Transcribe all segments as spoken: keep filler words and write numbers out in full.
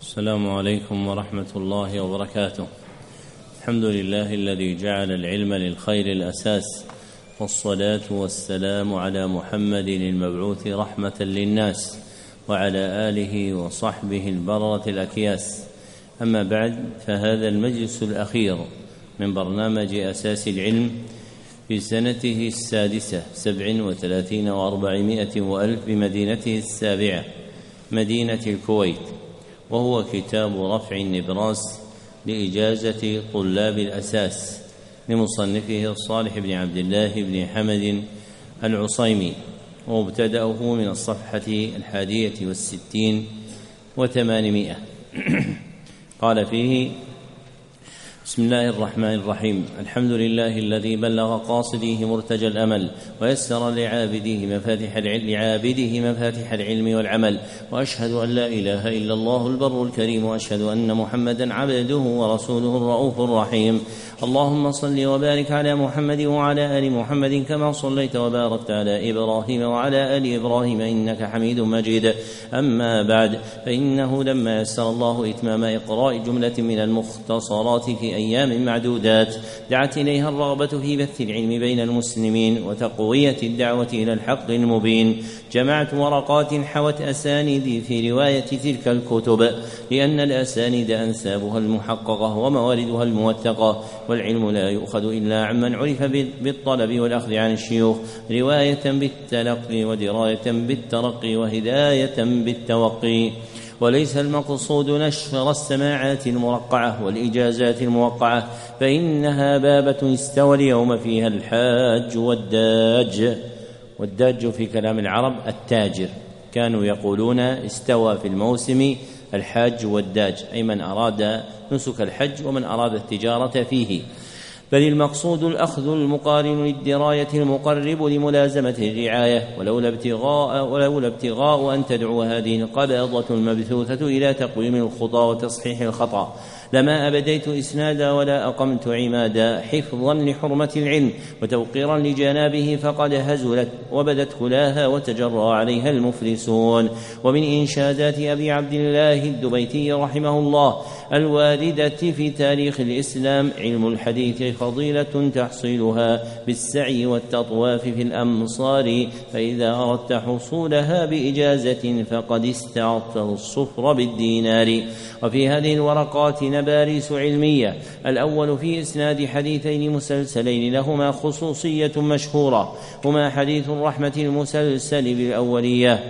السلام عليكم ورحمة الله وبركاته. الحمد لله الذي جعل العلم للخير الأساس، والصلاة والسلام على محمد المبعوث رحمة للناس وعلى آله وصحبه البررة الأكياس. أما بعد، فهذا المجلس الأخير من برنامج أساس العلم في سنته السادسة سبع وثلاثين وأربعمائة وألف بمدينته السابعة مدينة الكويت، وهو كتاب رفع النبراس لإجازة طلاب الأساس لمصنفه صالح بن عبد الله بن حمد العصيمي، ومبتدأه من الصفحة الحادية والستين وثمانمائة. قال فيه: بسم الله الرحمن الرحيم. الحمد لله الذي بلغ قاصديه مرتجى الأمل، ويسر لعابده مفاتح العلم لعابده مفاتح العلم والعمل، وأشهد أن لا إله إلا الله البر الكريم، وأشهد أن محمدا عبده ورسوله الرؤوف الرحيم. اللهم صل وبارك على محمد وعلى آل محمد كما صليت وباركت على إبراهيم وعلى آل إبراهيم إنك حميد مجيد. أما بعد، فإنه لما يسر الله إتمام إقراء جملة من المختصرات في أيام معدودات دعت إليها الرغبة في بث العلم بين المسلمين وتقوية الدعوة إلى الحق المبين، جمعت ورقات حوت أسانيد في رواية تلك الكتب، لأن الأسانيد أنسابها المحققة ومواردها الموثقة، والعلم لا يؤخذ إلا عمن عرف بالطلب والأخذ عن الشيوخ، رواية بالتلقي ودراية بالترقي وهداية بالتوقي. وليس المقصود نشر السماعات المرقعة والإجازات الموقعة، فإنها بابة استوى اليوم فيها الحاج والداج. والداج في كلام العرب التاجر، كانوا يقولون استوى في الموسم الحاج والداج، أي من أراد نسك الحج ومن أراد التجارة فيه. بل المقصود الأخذ المقارن للدراية المقرب لملازمة الرعاية، ولولا ابتغاء, ولولا ابتغاء أن تدعو هذه القبضة المبثوثة إلى تقويم الخطى وتصحيح الخطأ لما أبديت إسنادا ولا أقمت عمادا، حفظا لحرمة العلم وتوقيرا لجنابه، فقد هزلت وبدت كلاها وتجرى عليها المفلسون. ومن إنشادات أبي عبد الله الدبيتي رحمه الله الواردة في تاريخ الإسلام: علم الحديث فضيلة تحصيلها بالسعي والتطواف في الأمصار، فإذا أردت حصولها بإجازة فقد استعطت الصفر بالدينار. وفي هذه الورقات نباريس علمية: الأول في إسناد حديثين مسلسلين لهما خصوصية مشهورة، هما حديث الرحمة المسلسل بالأولية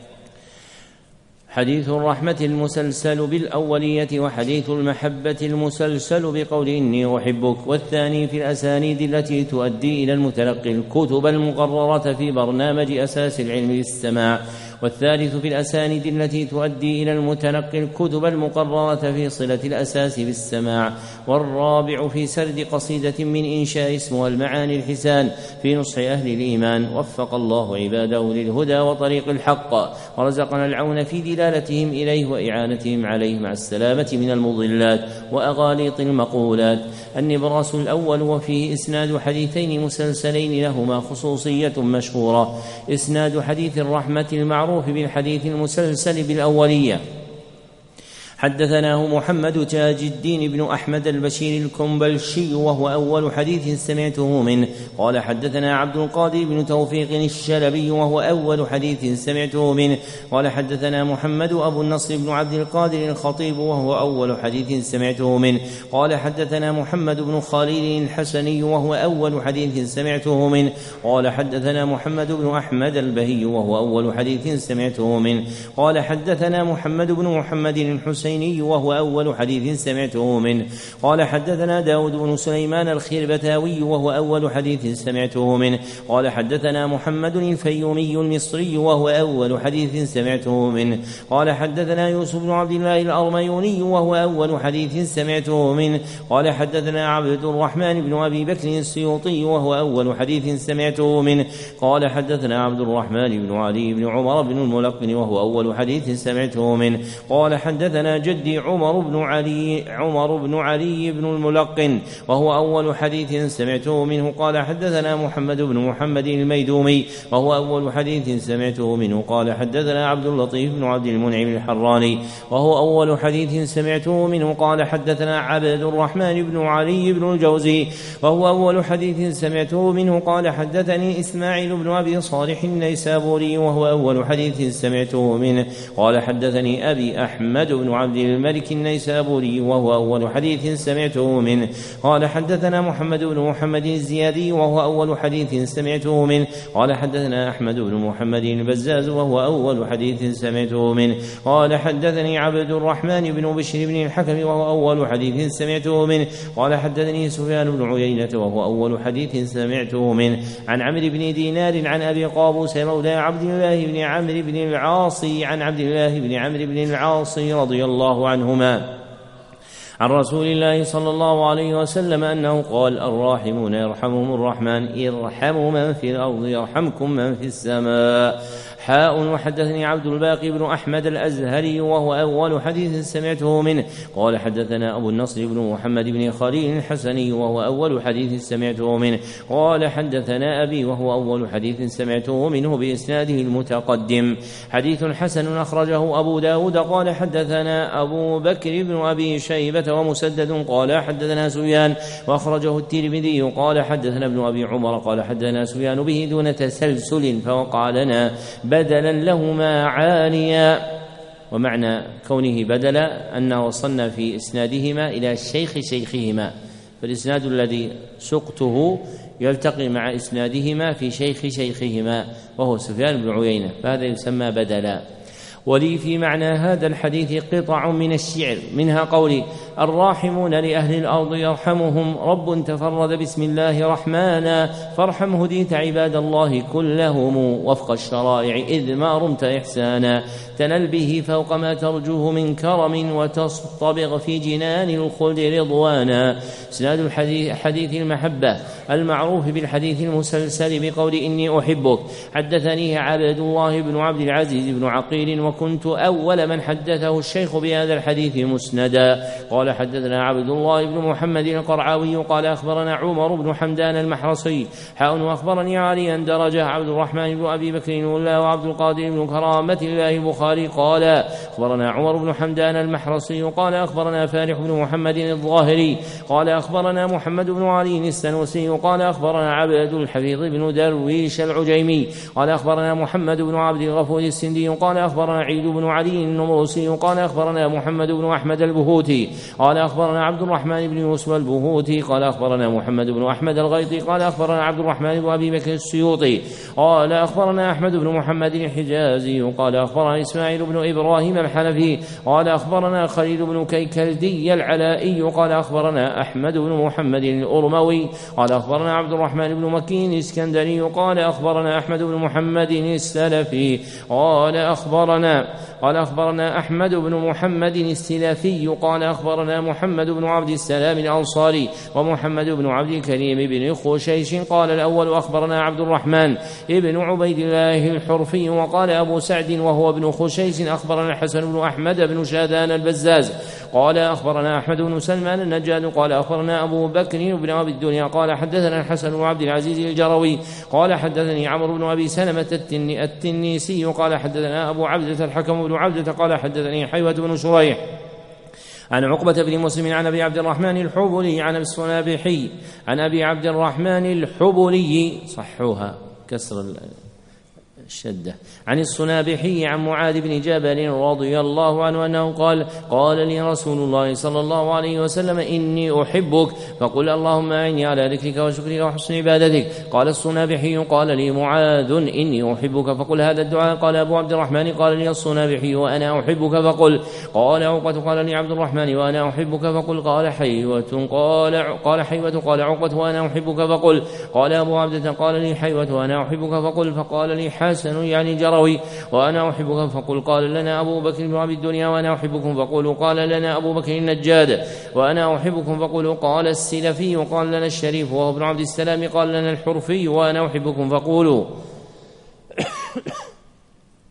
حديث الرحمة المسلسل بالأولية وحديث المحبة المسلسل بقول إني أحبك. والثاني في الأسانيد التي تؤدي إلى المتلقي الكتب المقررة في برنامج أساس العلم للسماع. والثالث في الأسانيد التي تؤدي إلى المتلقي الكتب المقررة في صلة الأساس بالسماع. والرابع في سرد قصيدة من إنشاء اسمها المعاني الحسان في نصح أهل الإيمان. وفق الله عباده للهدى وطريق الحق، ورزقنا العون في دلالتهم إليه وإعانتهم عليه مع السلامة من المضلات وأغاليط المقولات. النبراس الأول وفيه إسناد حديثين مسلسلين لهما خصوصية مشهورة: إسناد حديث الرحمة المعروف بالحديث المسلسل بالأولية. حدثناه محمد تاج الدين بن أحمد البشير الكنبلشي، وهو أول حديث سمعته منه. قال حدثنا عبد القادر بن توفيق الشلبي، وهو أول حديث سمعته منه. قال حدثنا محمد أبو النصر بن عبد القادر الخطيب، وهو أول حديث سمعته منه. قال حدثنا محمد بن خليل الحسني، وهو أول حديث سمعته منه. قال حدثنا محمد بن أحمد البهي، وهو أول حديث سمعته منه. قال حدثنا محمد بن محمد الحسين، وهو أول حديث سمعته منه. قال حدثنا داود بن سليمان الخربتاوي، وهو أول حديث سمعته منه. قال حدثنا محمد الفيومي المصري، وهو أول حديث سمعته منه. قال حدثنا يوسف بن عبد الله الأرميوني، وهو أول حديث سمعته منه. قال حدثنا عبد الرحمن بن أبي بكر السيوطي، وهو أول حديث سمعته منه. قال حدثنا عبد الرحمن بن علي بن عمر بن الملقن، وهو أول حديث سمعته منه. قال حدثنا حدثنا جدي عمر بن علي عمر بن علي بن الملقن وهو أول حديث سمعته منه قال حدثنا محمد بن محمد الميدومي وهو أول حديث سمعته منه قال حدثنا عبد اللطيف بن عبد المنعم الحراني وهو أول حديث سمعته منه قال حدثنا عبد الرحمن بن علي بن الجوزي وهو أول حديث سمعته منه قال حدثني إسماعيل بن أبي صالح النيسابوري وهو أول حديث سمعته منه قال حدثني أبي أحمد بن عبد الملك النيسابوري وهو أول حديث سمعته منه قال حدثنا محمد بن محمد الزيادي وهو أول حديث سمعته منه قال حدثنا أحمد بن محمد البزاز وهو أول حديث سمعته منه قال حدثني عبد الرحمن بن بشر بن الحكم وهو أول حديث سمعته منه قال حدثني سفيان بن عيينة وهو أول حديث سمعته منه عن عمرو بن دينار عن أبي قابوس مولى عبد الله بن عمرو بن العاص عن عبد الله بن عمرو بن العاص رضي الله عنهما عن رسول الله صلى الله عليه وسلم أنه قال الراحمون يرحمهم الرحمن ارحموا من في الأرض يرحمكم من في السماء. حاء وحدثني عبد الباقي بن أحمد الأزهري وهو أول حديث سمعته منه قال حدثنا أبو النصر بن محمد بن خليل الحسني وهو أول حديث سمعته منه قال حدثنا أبي وهو أول حديث سمعته منه بإسناده المتقدم. حديث حسن أخرجه أبو داود قال حدثنا أبو بكر بن أبي شيبة ومسدد قال حدثنا سفيان وأخرجه الترمذي قال حدثنا ابن أبي عمر قال حدثنا سفيان به دون تسلسل فوقع لنا بدلا لهما عاليا. ومعنى كونه بدلا أنه وصلنا في إسنادهما إلى الشيخ شيخهما فالإسناد الذي سقته يلتقي مع إسنادهما في شيخ شيخهما وهو سفيان بن عيينة فهذا يسمى بدلا. ولي في معنى هذا الحديث قطع من الشعر منها قولي الراحمون لأهل الأرض يرحمهم رب تفرد بسم الله رحمانا فارحم هديت عباد الله كلهم وفق الشرائع إذ ما رمت إحسانا تنل به فوق ما ترجوه من كرم وتصطبغ في جنان الخلد رضوانا. إسناد الحديث حديث المحبة المعروف بالحديث المسلسل بقول إني أحبك حدثنيه عبد الله بن عبد العزيز بن عقيل وكنت أول من حدثه الشيخ بهذا الحديث مسندا. قال حدثنا عبد الله بن محمد القرعاوي قال أخبرنا عمر بن حمدان المحرصي حاء وأخبرني علي أن درجه عبد الرحمن بن أبي بكر الله وعبد القادر بن كرامة الله البخاري قال أخبرنا عمر بن حمدان المحرصي قال أخبرنا فالح بن محمد الظاهري قال أخبرنا محمد بن علي السنوسي قال أخبرنا عبد الحفيظ بن درويش العجيمي قال أخبرنا محمد بن عبد الغفور السندي قال أخبرنا عيد بن علي النمرسي قال أخبرنا محمد بن أحمد البهوتي قال أخبرنا عبد الرحمن بن يوسف البهوتي قال أخبرنا محمد بن أحمد الغيطي قال أخبرنا عبد الرحمن بن أبي بكر السيوطي قال أخبرنا أحمد بن محمد الحجازي قال أخبرنا إسماعيل بن إبراهيم الحنفي قال أخبرنا خليل بن كيكلدي العلائي قال أخبرنا أحمد بن محمد الأرموي قال أخبرنا عبد الرحمن بن مكين الإسكندري قال أخبرنا أحمد بن محمد السلفي قال أخبرنا قال أخبرنا أحمد بن محمد السلفي قال أخبرنا محمد بن عبد السلام الأنصاري ومحمد بن عبد الكريم بن خشيش قال الأول أخبرنا عبد الرحمن ابن عبيد الله الحرفي وقال أبو سعد وهو ابن خشيش أخبرنا الحسن بن أحمد بن شادان البزاز قال أخبرنا أحمد بن سلمان النجاد قال أخبرنا أبو بكر بن أبي الدنيا قال حدثنا الحسن بن عبد العزيز الجروي قال حدثني عمرو بن أبي سلمة التني التنيسي قال حدثنا أبو عبدة الحكم بن عبدة قال حدثني حيوة بن شريح عن عقبة بن مسلم عن أبي عبد الرحمن الحبلي عن الصنابحي عن أبي عبد الرحمن الحبلي صحوها كسر الشدة عن الصنابحي عن معاذ بن جبل رضي الله عنه أنه قال قال لي رسول الله صلى الله عليه وسلم إني أحبك فقل اللهم أعني على ذكرك وشكرك وحسن عبادتك. قال الصنابحي قال لي معاذ إني أحبك فقل هذا الدعاء. قال أبو عبد الرحمن قال لي الصنابحي وأنا أحبك فقل. قال عقبة قال لي عبد الرحمن وأنا أحبك فقل. قال حيوة قال قال حيوة قال عقبة وأنا أحبك فقل. قال أبو عبدة قال لي حيوة وأنا أحبك فقل. فقال لي حسن يعني جروي وأنا أحبك فقل. قال لنا أبو بكر بن عبد الدنيا وأنا أحبكم فقولوا. قال لنا أبو بكر النجاد وأنا أحبكم فقولوا. قال السلفي وقال لنا الشريف وهو ابن عبد السلام قال لنا الحرفي وأنا أحبكم فقولوا.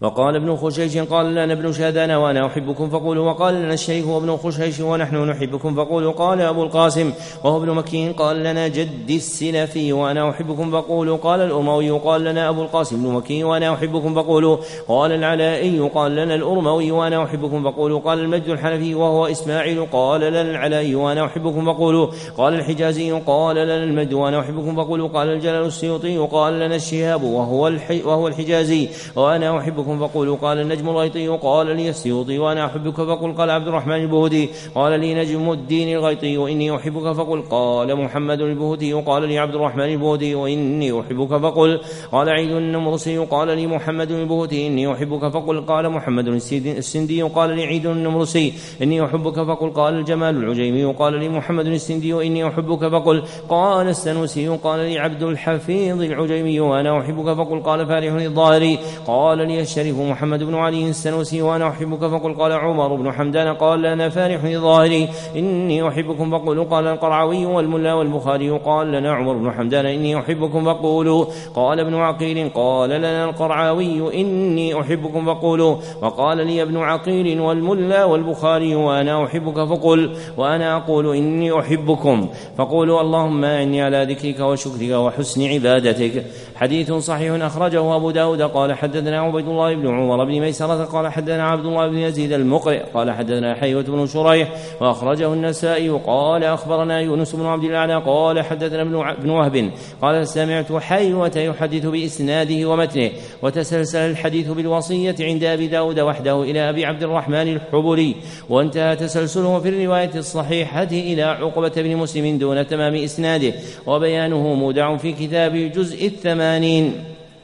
وقال ابن خشيش قال لنا ابن شادان وأنا أحبكم فقولوا، وقال لنا الشريف وابن خشيش ونحن نحبكم فقولوا. قال أبو القاسم وهو ابن مكي قال لنا جدي السلفي وأنا أحبكم فقولوا. قال الأرموي قال لنا أبو القاسم بن مكي وأنا أحبكم فقولوا. قال العلائي قال لنا الأرموي وأنا أحبكم فقولوا. قال المجد الحنفي وهو إسماعيل قال لنا العلائي وأنا أحبكم فقولوا. قال الحجازي قال لنا المجد وأنا أحبكم فقولوا. قال الجلال السيوطي قال لنا الشهاب وهو, الحي وهو الحجازي وأنا أحبكم فقولوا. قال النجم الغيطي قال لي السيوطي وأنا أحبك فقل. قال عبد الرحمن البهودي قال لي نجم الدين الغيطي وإني أحبك فقل. قال محمد البهودي قال لي عبد الرحمن البهودي وإني أحبك فقل. قال عيد النمرسي قال لي محمد البهودي إني أحبك فقل. قال محمد السندي قال لي عيد النمرسي إني أحبك فقل. قال الجمال العجيمي قال لي محمد السندي إني أحبك فقل. قال السنوسي قال لي عبد الحفيظ العجيمي وأنا أحبك فقل. قال فارح الظاهري قال لي الشريف محمد بن علي السنوسي وأنا أحبك فقل. قال عمر بن حمدان قال لنا فارح الظاهري إني أحبكم فقل. قال القرعوي والملا والبخاري قال لنا عمر بن حمدان إني أحبكم فقولوا. قال ابن عقيل قال لنا القرعوي إني أحبكم فقولوا. وقال لي ابن عقيل والملا والبخاري وأنا أحبك فقل. وأنا أقول إني أحبكم فقولوا. اللهم إني على ذكرك وشكرك وحسن عبادتك. حديث صحيح أخرجه أبو داود قال حدثنا عبيد الله بن عمر بن ميسرة قال حدثنا عبد الله بن يزيد المقرئ قال حدثنا حيوة بن شريح وأخرجه النسائي قال أخبرنا يونس بن عبد الأعلى قال حدثنا ابن وهب قال سمعت حيوة يحدث بإسناده ومتنه وتسلسل الحديث بالوصية عند أبي داود وحده إلى أبي عبد الرحمن الحبلي وانتهى تسلسله في الرواية الصحيحة إلى عقبة بن مسلم دون تمام إسناده وبيانه مودع في كتاب جزء الثمانين.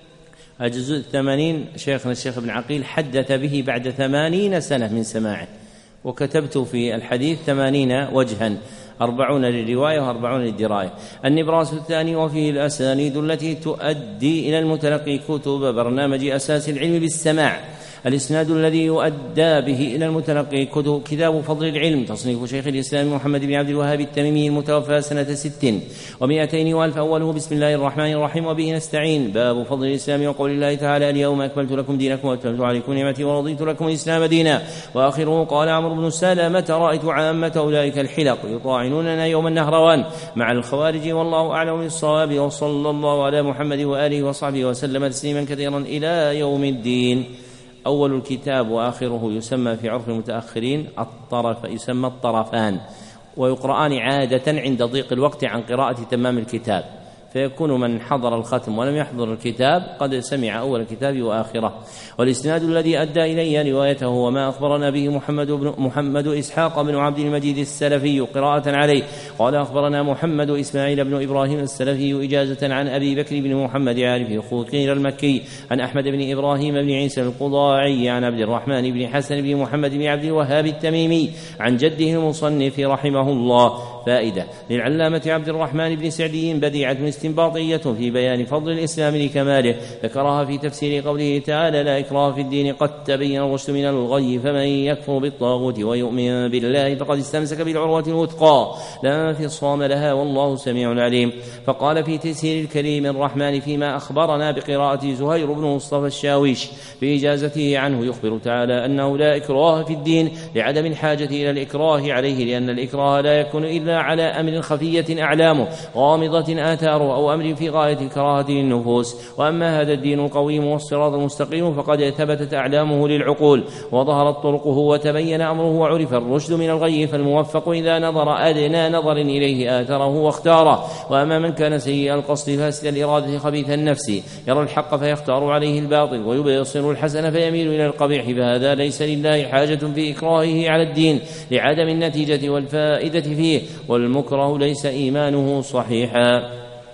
الجزء الثمانين شيخنا الشيخ ابن عقيل حدث به بعد ثمانين سنة من سماعه، وكتبت في الحديث ثمانين وجها، أربعون للرواية وأربعون للدراية. النبراس الثاني وفيه الأسانيد التي تؤدي إلى المتلقي كتب برنامج أساس العلم بالسماع. الإسناد الذي يؤدى به إلى المتلقي كتاب فضل العلم تصنيف شيخ الإسلام محمد بن عبد الوهاب التميمي المتوفى سنة ست ومئتين وألف أوله بسم الله الرحمن الرحيم وبه نستعين. باب فضل الإسلام وقول الله تعالى اليوم أكملت لكم دينكم وأتممت عليكم نعمتي ورضيت لكم الإسلام دينا. وآخره قال عمرو بن سلمة رأيت عامة أولئك الحلق يطاعنوننا يوم النهروان مع الخوارج والله أعلم بالصواب. وصلى الله على محمد وآله وصحبه وسلم تسليما كثيرا إلى يوم الدين. أول الكتاب وآخره يسمى في عرف المتأخرين الطرف، يسمى الطرفان، ويقرآن عادة عند ضيق الوقت عن قراءة تمام الكتاب، فيكون من حضر الختم ولم يحضر الكتاب قد سمع أول الكتاب وآخره. والإسناد الذي أدى إلي روايته وما أخبرنا به محمد بن محمد إسحاق بن عبد المجيد السلفي قراءة عليه قال أخبرنا محمد إسماعيل بن إبراهيم السلفي إجازة عن أبي بكر بن محمد عارف خوقير المكي عن أحمد بن إبراهيم بن عيسى القضاعي عن عبد الرحمن بن حسن بن محمد بن عبد الوهاب التميمي عن جده المصنف رحمه الله. فائدة للعلامة عبد الرحمن بن سعدي بديعة استنباطية في بيان فضل الإسلام لكماله ذكرها في تفسير قوله تعالى لا إكراه في الدين قد تبين الرشد من الغي فمن يكفر بالطاغوت ويؤمن بالله فقد استمسك بالعروة الوثقى لا انفصام لها والله سميع عليم. فقال في تيسير الكريم الرحمن فيما أخبرنا بقراءة زهير بن مصطفى الشاويش بإجازته عنه يخبر تعالى أنه لا إكراه في الدين لعدم الحاجة إلى الإكراه عليه، لأن الإكراه لا يكون إلا على أمر خفية أعلامه غامضة آثاره أو أمر في غاية الكراهة للنفوس. وأما هذا الدين القويم والصراط المستقيم فقد ثبتت أعلامه للعقول وظهرت طرقه وتبين أمره وعرف الرشد من الغي، فالموفق إذا نظر أدنى نظر إليه آثره واختاره. وأما من كان سيء القصد فاسد الإرادة خبيث النفس يرى الحق فيختار عليه الباطل ويبصر الحسن فيميل إلى القبيح، فهذا ليس لله حاجة في إكراهه على الدين لعدم النتيجة والفائدة فيه، والمكره ليس إيمانه صحيحا.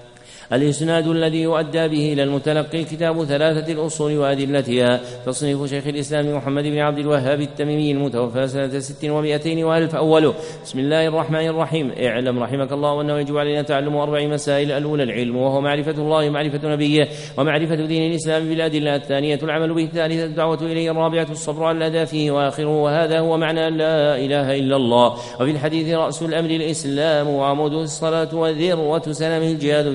الإسناد الذي يؤدى به إلى المتلقي كتاب ثلاثة الأصول وأدلتها تصنيف شيخ الإسلام محمد بن عبد الوهاب التميمي المتوفى سنة ست ومئتين وألف أوله. بسم الله الرحمن الرحيم. اعلم رحمك الله أنه يجب علينا تعلم أربع مسائل. الأولى العلم وهو معرفة الله ومعرفة نبيه ومعرفة دين الإسلام بالأدلة. الثانية العمل به. الثالثة الدعوة إليه. الرابعة الصبر على الأذى فيه. وآخره وهذا هو معنى لا إله إلا الله. وفي الحديث رأس الأمر الإسلام وعموده الصلاة وذروة سنمه الجهاد في سبيل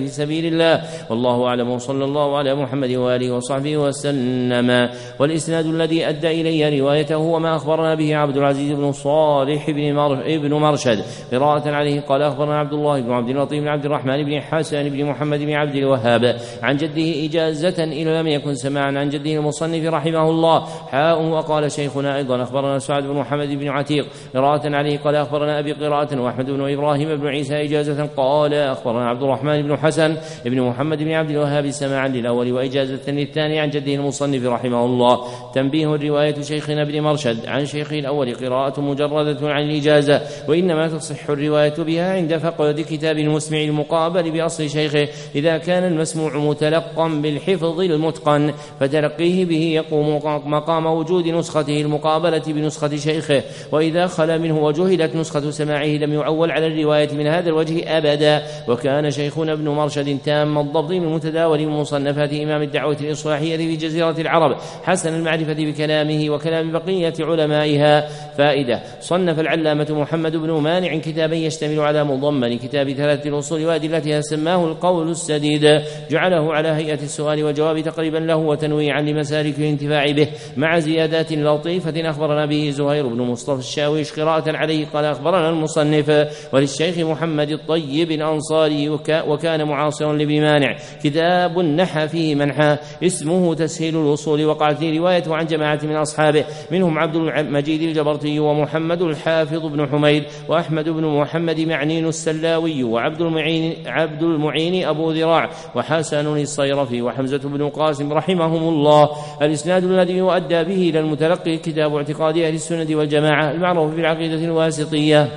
الله، والله أعلم، وصلى الله على محمد وآله وصحبه وسلم. والإسناد الذي أدى إلي روايته هو ما أخبرنا به عبد العزيز بن صالح بن مرشد قراءة عليه قال أخبرنا عبد الله بن عبد اللطيف بن عبد الرحمن بن حسن بن محمد بن عبد الوهاب عن جده إجازة إلى لم يكن سماعا عن جده المصنف رحمه الله. حاء. وقال شيخنا أيضا أخبرنا سعد بن محمد بن عتيق قراءة عليه قال أخبرنا أبي قراءة وأحمد بن إبراهيم بن عيسى إجازة قال أخبرنا عبد الرحمن بن حسن بن محمد بن عبد الوهاب سماعا للأول وإجازة للثاني عن جده المصنف رحمه الله. تنبيه: رواية شيخنا بن مرشد عن شيخه الأول قراءة مجردة عن الإجازة، وإنما تصح الرواية بها عند فقد كتاب المسمع المقابل بأصل شيخه إذا كان المسموع متلقا بالحفظ المتقن، فتلقيه به يقوم مقام وجود نسخته المقابلة بنسخة شيخه، وإذا خلا منه وجهلت نسخة سماعه لم يعول على الرواية من هذا الوجه أبدا. وكان شيخنا ابن مرشد تام الضبط من متداول من مصنفات إمام الدعوة الإصلاحية في جزيرة العرب، حسن المعرفة بكلامه وكلام بقية علمائها. فائدة: صنف العلامة محمد بن مانع كتابا يشتمل على مضمن كتاب ثلاثة الأصول وأدلتها سماه القول السديد، جعله على هيئة السؤال وجواب تقريبا له وتنويعا لمسالك الانتفاع به، مع زيادات لطيفة أخبرنا به زهير بن مصطفى الشاويش قراءة عليه قال أخبرنا المصنف. وللشيخ محمد الطيب الأنصاري وكان معاصرا لابن مانع كتاب نحى فيه منحى اسمه تسهيل الوصول، وقعت لي روايته عن جماعة من أصحابه منهم عبد المجيد الجبرتي ومحمد الحافظ بن حميد وأحمد بن محمد معنين السلاوي وعبد المعين, عبد المعين أبو ذراع وحسن الصيرفي وحمزة بن قاسم رحمهم الله. الإسناد الذي يؤدى به إلى المتلقي كتاب اعتقاد أهل السنة والجماعة المعروف بالعقيدة الواسطية.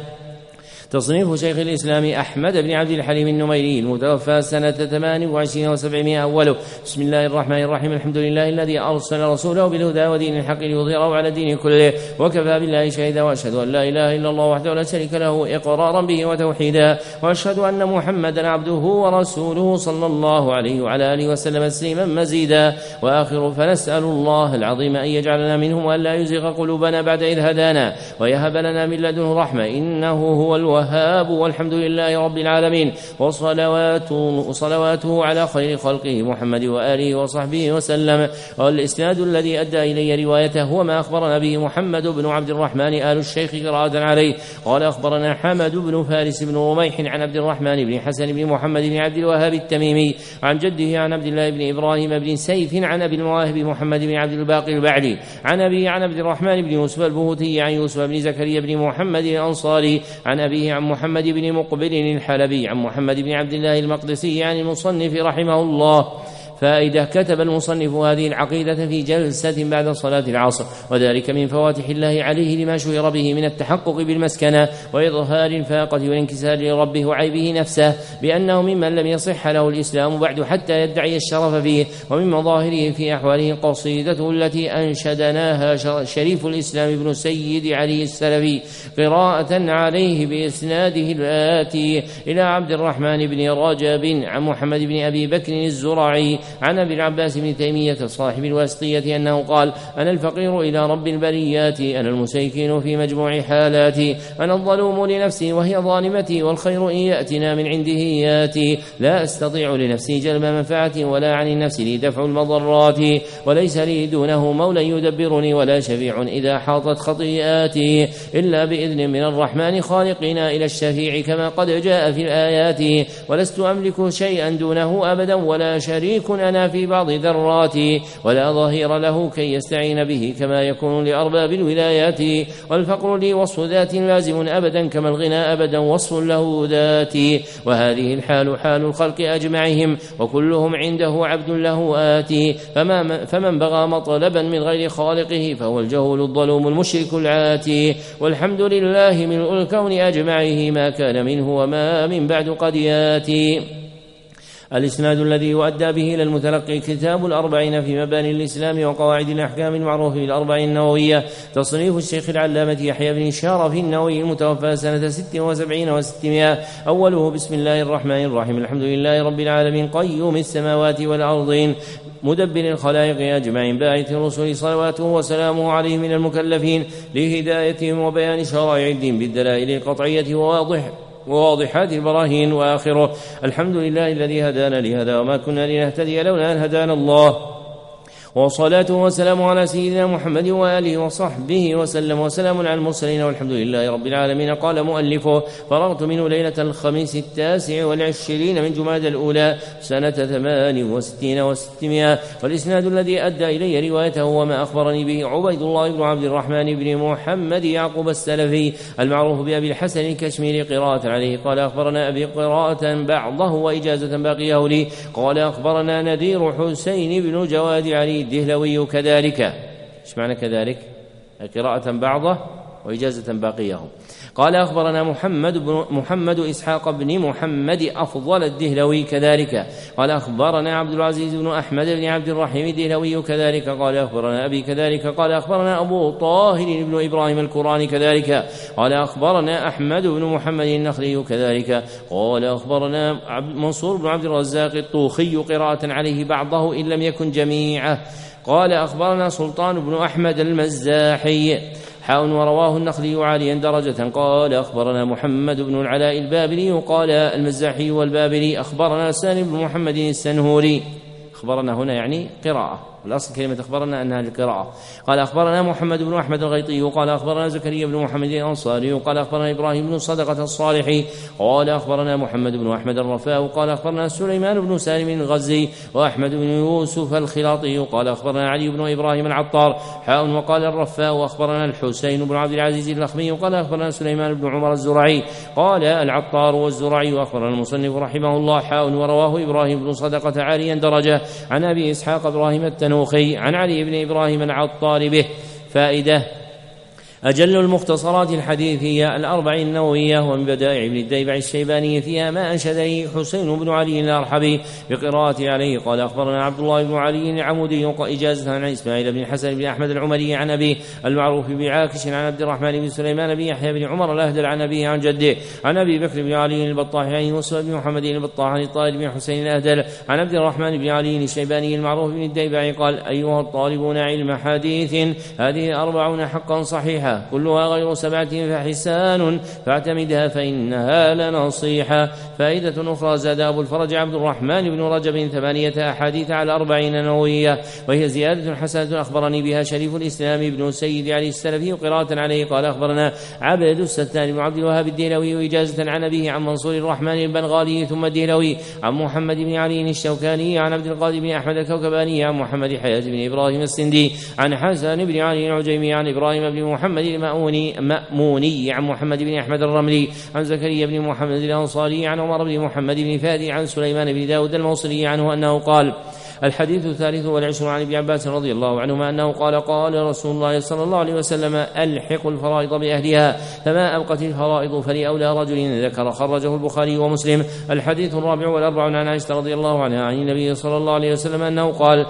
تصنيف شيخ الإسلام أحمد بن عبد الحليم النميري المتوفى سنة ثمان وعشرين وسبعمائة أوله. بسم الله الرحمن الرحيم. الحمد لله الذي أرسل رسوله بالهدى ودين الحق ليظهره على الدين كله، وكفى بالله شهيدا، وأشهد أن لا إله إلا الله وحده لا شريك له إقرارا به وتوحيدا، وأشهد أن محمدا عبده ورسوله صلى الله عليه وعلى آله وسلم تسليما مزيدا. وآخر فنسأل الله العظيم أن يجعلنا منهم وأن لا يزغ قلوبنا بعد إذ هدانا ويهب لنا من لدنه رحمة إنه هو الوهاب. والحمد لله رب العالمين، وصلواته, وصلواته على خير خلقه محمد وآله وصحبه وسلم. والإسناد الذي أدى إلي روايته هو ما أخبرنا به محمد بن عبد الرحمن آل الشيخ قراءة عليه قال أخبرنا حمد بن فارس بن رميح عن عبد الرحمن بن حسن بن محمد بن عبد الوهاب التميمي عن جده عن عبد الله بن إبراهيم بن سيف عن أبي المواهب محمد بن عبد الباقي البعلي عن أبيه عن عبد الرحمن بن يوسف البهوتي عن يوسف بن زكريا بن محمد الأنصاري عن أبيه عن محمد بن مقبل الحلبي عن محمد بن عبد الله المقدسي عن المصنف رحمه الله. فإذا كتب المصنف هذه العقيدة في جلسة بعد صلاة العصر، وذلك من فواتح الله عليه لما شهر به من التحقق بالمسكنة وإظهار الفاقة والانكسار لربه وعيبه نفسه بأنه ممن لم يصح له الإسلام بعد حتى يدعي الشرف فيه. ومن مظاهره في أحواله قصيدته التي أنشدناها شريف الإسلام ابن سيد علي السلفي قراءة عليه بإسناده الآتي إلى عبد الرحمن بن رجب عن محمد بن أبي بكر الزرعي عن أبي العباس بن تيمية صاحب الواسطية أنه قال: أنا الفقير إلى رب البريات، أنا المسيكين في مجموع حالاتي، أنا الظلوم لنفسي وهي ظالمتي، والخير إن يأتنا من عنده ياتي، لا أستطيع لنفسي جلب منفعة ولا عن النفس لي دفع المضرات، وليس لي دونه مولى يدبرني ولا شفيع إذا حاطت خطيئاتي إلا بإذن من الرحمن خالقنا إلى الشفيع كما قد جاء في الآيات، ولست أملك شيئا دونه أبدا ولا شريك أنا في بعض ذراتي، ولا ظهير له كي يستعين به كما يكون لأرباب الولايات، والفقر لي وصف ذات لازم أبدا كما الغنى أبدا وصف له ذاتي، وهذه الحال حال الخلق أجمعهم وكلهم عنده عبد له آتي، فما فمن بغى مطلبا من غير خالقه فهو الجهول الظلوم المشرك العاتي، والحمد لله ملء الكون أجمعه ما كان منه وما من بعد قد ياتي. الإسناد الذي يؤدى به إلى المتلقي كتاب الأربعين في مباني الإسلام وقواعد الأحكام المعروف بالأربعين النووية، تصنيف الشيخ العلامة يحيى بن شرف النووي المتوفى سنة ست وسبعين وستمائة. أوله بسم الله الرحمن الرحيم. الحمد لله رب العالمين قيوم السماوات والأرضين مدبر الخلائق أجمعين باعث الرسل صلواته وسلامه عليه من المكلفين لهدايتهم وبيان شرائع الدين بالدلائل القطعية وواضح وواضحات البراهين. وآخره الحمد لله الذي هدانا لهذا وما كنا لنهتدي لولا أن هدانا الله، وصلاته وسلامه على سيدنا محمد وآله وصحبه وسلم، وسلام على المرسلين والحمد لله رب العالمين. قال مؤلفه: فرغت منه ليلة الخميس التاسع والعشرين من جمادى الأولى سنة ثمان وستين وستمائة. والإسناد الذي أدى إلي روايته وما أخبرني به عبيد الله بن عبد الرحمن بن محمد يعقوب السلفي المعروف بأبي الحسن الكشميري قراءة عليه. قال أخبرنا أبي قراءة بعضه وإجازة باقيه لي. قال أخبرنا نذير حسين بن جواد علي الدهلوي كذلك. ايش معنى كذلك؟ قراءة بعضه وإجازة باقيه. قال أخبرنا محمد بن محمد إسحاق بن محمد أفضل الدهلوي كذلك. قال أخبرنا عبد العزيز بن أحمد بن عبد الرحيم الدهلوي كذلك. قال أخبرنا أبي كذلك. قال أخبرنا أبو طاهر بن إبراهيم القراني كذلك. قال أخبرنا أحمد بن محمد النخلي كذلك. قال أخبرنا منصور بن عبد الرزاق الطوخي قراءة عليه بعضه إن لم يكن جميعه. قال أخبرنا سلطان بن أحمد المزاحي حاء ورواه النخلي عاليا درجة. قال أخبرنا محمد بن العلاء البابلي. قال المزاحي والبابلي أخبرنا سالم بن محمد السنهوري. أخبرنا هنا يعني قراءة، والأصل كلمة أخبرنا أنها القراءة. قال أخبرنا محمد بن أحمد الغيطي. قال أخبرنا زكريا بن محمد الأنصاري. قال أخبرنا إبراهيم بن صدقة الصالحي. قال أخبرنا محمد بن أحمد الرفاء. قال أخبرنا سليمان بن سالم الغزي وأحمد بن يوسف الخلاطي. قال أخبرنا علي بن إبراهيم العطار حاء. وقال الرفاء وأخبرنا الحسين بن عبد العزيز اللخمي. وقال أخبرنا سليمان بن عمر الزرعي. قال العطار والزرعي. وأخبرنا المصنف رحمه الله حاء. ورواه إبراهيم بن صدقة عاليا درجة عن أبي إسحاق إبراهيم التنوخي عن علي بن إبراهيم العطار به. فائدة: أجل المختصرات الحديثية الأربعين النووية، ومن بدائع ابن الديبع الشيباني فيها ما أنشد لي حسين بن علي الأرحبي بقراءة عليه. قال أخبرنا عبد الله بن علي العمودي إجازة عن إسماعيل بن حسن بن أحمد العمري عن أبيه المعروف بعاكش عن عبد الرحمن بن سليمان بن يحيى بن عمر الأهدل عن أبيه عن جده عن أبي بكر بن علي البطاح عن يوسف بن محمد البطاح عن الطالب بن حسين الأهدل عن عبد الرحمن بن علي الشيباني المعروف بن الديبع قال: أيها الطالبون علم حديث، هذه أربعون حقا صحيحة كلها غير سبعة فحسان فاعتمدها فإنها لنصيحة. فائدة أخرى: زاد أبو الفرج عبد الرحمن بن رجب ثمانية أحاديث على أربعين نووية، وهي زيادة حسنة أخبرني بها شريف الإسلام بن سيد علي السلفي قراءة عليه. قال أخبرنا عبد الستار بن عبد الوهاب الدهلوي إجازة عن أبيه عن منصور الرحمن البنغالي ثم الدهلوي عن محمد بن علي الشوكاني عن عبد القادر بن أحمد الكوكباني عن محمد حياة بن إبراهيم السندي عن حسن بن علي العجيمي عن إبراهيم بن محمد المأموني مأموني عن محمد بن أحمد الرملي عن زكريا بن محمد الأنصاري عن عمر بن محمد بن فادي عن سليمان بن داود الموصلي عنه أنه قال: الحديث الثالث والعشرون عن ابن عباس رضي الله عنهما أنه قال: قال رسول الله صلى الله عليه وسلم: ألحقوا الفرائض بأهلها، فما أبقت الفرائض فلأولى رجل ذكر. خرجه البخاري ومسلم. الحديث الرابع والأربعون عن عائشة رضي الله عنها عن النبي صلى الله عليه وسلم أنه قال: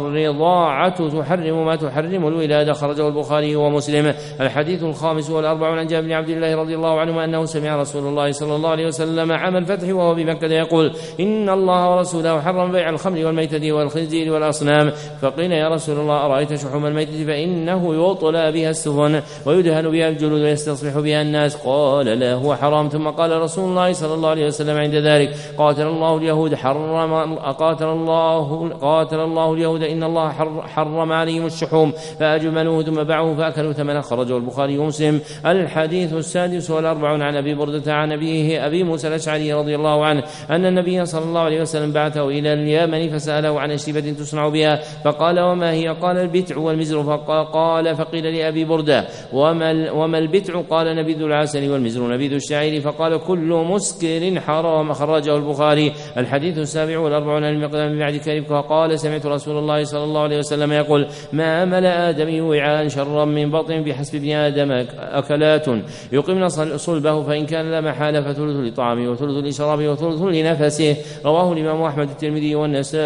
الرضاعة تحرم ما تحرم الولادة. خرجه البخاري ومسلم. الحديث الخامس والأربعون عن جابر بن عبد الله رضي الله عنهما أنه سمع رسول الله صلى الله عليه وسلم عام الفتح وهو بمكة يقول: إن الله ورسوله حرم بيع الخمر والميتة والخنزير والأصنام. فقيل: يا رسول الله، أرأيت شحوم الميتة فإنه يطلى بها السفن ويدهن بها الجلود ويستصبح بها الناس. قال: لا، هو حرام. ثم قال رسول الله صلى الله عليه وسلم عند ذلك: قاتل الله اليهود حرم قاتل الله قاتل الله اليهود إن الله حرم عليهم الشحوم فأجملوه ثم باعوه فأكلوا ثمنه. خرجه البخاري ومسلم. الحديث السادس والأربعون عن أبي بردة عن أبيه أبي موسى الأشعري رضي الله عنه أن النبي صلى الله عليه وسلم بعثه إلى اليمن فسأله عن أشربة تصنع بها، فقال: وما هي؟ قال: البتع والمزر. فقال فقيل لأبي بردة: وما, وما البتع؟ قال: نبيذ العسل، والمزر نبيذ الشعير. فقال: كل مسكر حرام. خرجه البخاري. الحديث السابع والأربعون عن المقدام بعد كريم قال: سمعت رسول الله صلى الله عليه وسلم يقول: ما ملأ آدم وعاء شرا من بطن بحسب ابن آدم أكلات يقمن صلبه، فإن كان لا محالة فثلث لطعامه وثلث لشرابه وثلث لنفسه. رواه الإمام أحمد الترمذي والنسائي وابن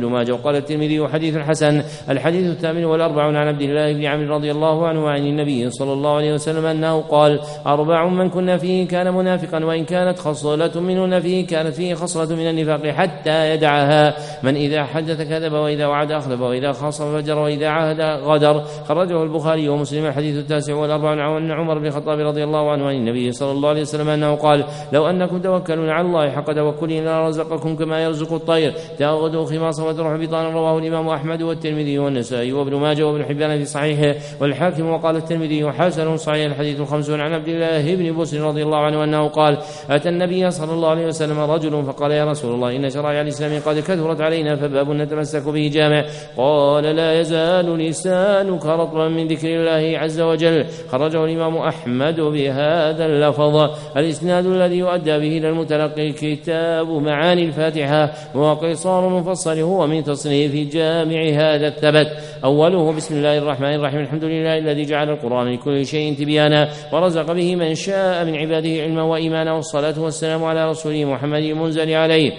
وابن ماجه. وقال الترمذي حديث حسن. الحديث الثامن والأربعون عن عبد الله بن عمرو رضي الله عنه عن النبي صلى الله عليه وسلم أنه قال: أربع من كنا فيه كان منافقا، وإن كانت خصلة منهن فيه كانت فيه خصلة من النفاق حتى يدعها: من إذا حدث كذب، وإذا وعد أخلف، وإذا خاصم فجر، وإذا عاهد غدر. خرجه البخاري ومسلم. الحديث التاسع والأربعون عن عمر بن الخطاب رضي الله عنه عن النبي صلى الله عليه وسلم أنه قال: لو أنكم توكلون على الله حق توكله لرزقكم كما يرزق الطير تغدو خماصا وتروح بطانا. رواه الإمام أحمد والترمذي والنسائي وابن ماجه وابن حبان في صحيحه والحاكم. وقال الترمذي حسن صحيح. الحديث الخمسون عن عبد الله بن بسر رضي الله عنه أنه قال: أتى النبي صلى الله عليه وسلم رجل فقال: يا رسول الله، إن شرائع الإسلام قد كثرت علينا، فباب نتمسك به جامع. قال: لا يزال لسانك رطبا من ذكر الله عز وجل. خرجه الإمام أحمد بهذا اللفظ. الإسناد الذي يؤدى به إلى المتلقي كتاب معاني الفاتحة وقصار مفصل هو من تصنيف جامع هذا الثبت. أوله: بسم الله الرحمن الرحيم. الحمد لله الذي جعل القرآن لكل شيء تبيانا ورزق به من شاء من عباده علما وإيمانا، والصلاة والسلام على رسوله محمد المنزل عليه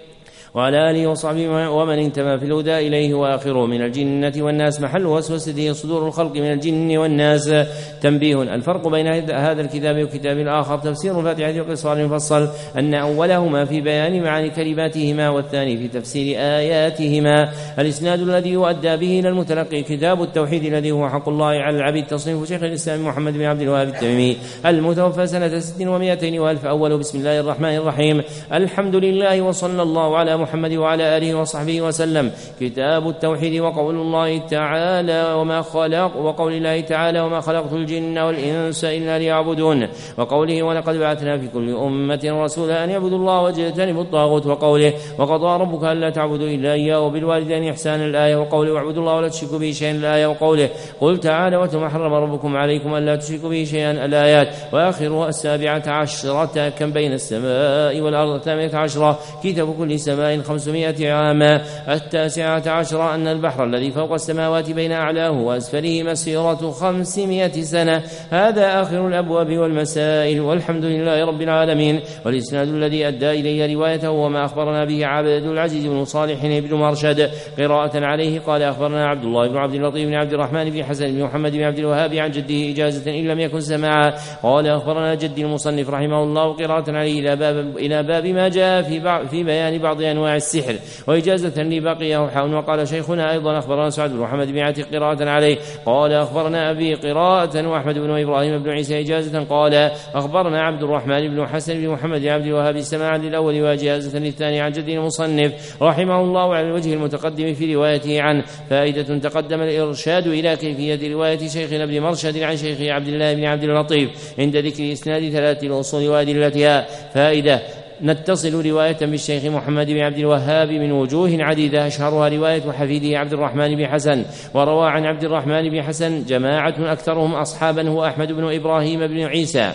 وعلى آله وصحبه ومن انتمى في الهدى إليه. وآخره: من الجنة والناس محل وسوسته صدور الخلق من الجن والناس. تنبيه: الفرق بين هذا الكتاب وكتاب الآخر تفسير الفاتحة وقصار مفصل أن أولهما في بيان معاني كلماتهما والثاني في تفسير آياتهما. الإسناد الذي يؤدى به إلى المتلقي كتاب التوحيد الذي هو حق الله على العبيد. تصنيف شيخ الإسلام محمد بن عبد الوهاب التميمي المتوفى سنة ست ومائتين وألف. أول: بسم الله الرحمن الرحيم. الحمد لله وصلى الله على محمد وعلى آله وصحبه وسلم. كتاب التوحيد. وقول الله تعالى: وما خلق وقول الله تعالى: وما خلقت الجن والإنس إلا ليعبدون. وقوله: ولقد بعثنا في كل أمة رسولا أن يعبدوا الله واجتنبوا الطاغوت. وقوله: وقضى ربك ألا تعبدوا إلا إياه وبالوالدين إحسانا الآية. وقوله: واعبدوا الله ولا تشركوا به شيئا الآية. وقوله: قل تعالى: وما حرم ربكم عليكم ألا تشركوا به شيئا الآيات. وآخرها السابعة عشرة: كم بين السماء والأرض؟ الثامنة عشرة: كتاب كل سماء خمسمائة عاما. التاسعة عشرة: أن البحر الذي فوق السماوات بين أعلاه وأسفله مسيرة خمسمائة سنة. هذا آخر الأبواب والمسائل، والحمد لله رب العالمين. والإسناد الذي أدى إليه روايته وما أخبرنا به عبد العزيز بن صالح بن مرشد قراءة عليه. قال: أخبرنا عبد الله بن عبد اللطيف بن عبد الرحمن بن حسن بن محمد بن عبد الوهاب عن جده إجازة إن لم يكن سماعا. قال: أخبرنا جدي المصنف رحمه الله قراءة عليه إلى باب, إلى باب ما جاء في, في بيان بعض أنواع السحر وإجازة لبقيه حاون. وقال شيخنا أيضا: أخبرنا سعد بن محمد بن عتيق قراءة عليه. قال: أخبرنا أبي قراءة وأحمد بن إبراهيم بن عيسى إجازة. قال: أخبرنا عبد الرحمن بن حسن بن محمد بن عبد الوهاب سماعا للأول وإجازة للثاني عن جدي المصنف رحمه الله على الوجه المتقدم في روايته عنه. فائدة: تقدم الإرشاد إلى كيفية رواية شيخنا ابن مرشد عن شيخه عبد الله بن عبد اللطيف عند ذكر إسناد ثلاث الأصول وأدلتها. فائدة: نتصل رواية بالشيخ محمد بن عبد الوهاب من وجوه عديدة، أشهرها رواية حفيده عبد الرحمن بن حسن. وروى عن عبد الرحمن بن حسن جماعة أكثرهم أصحابا هو أحمد بن إبراهيم بن عيسى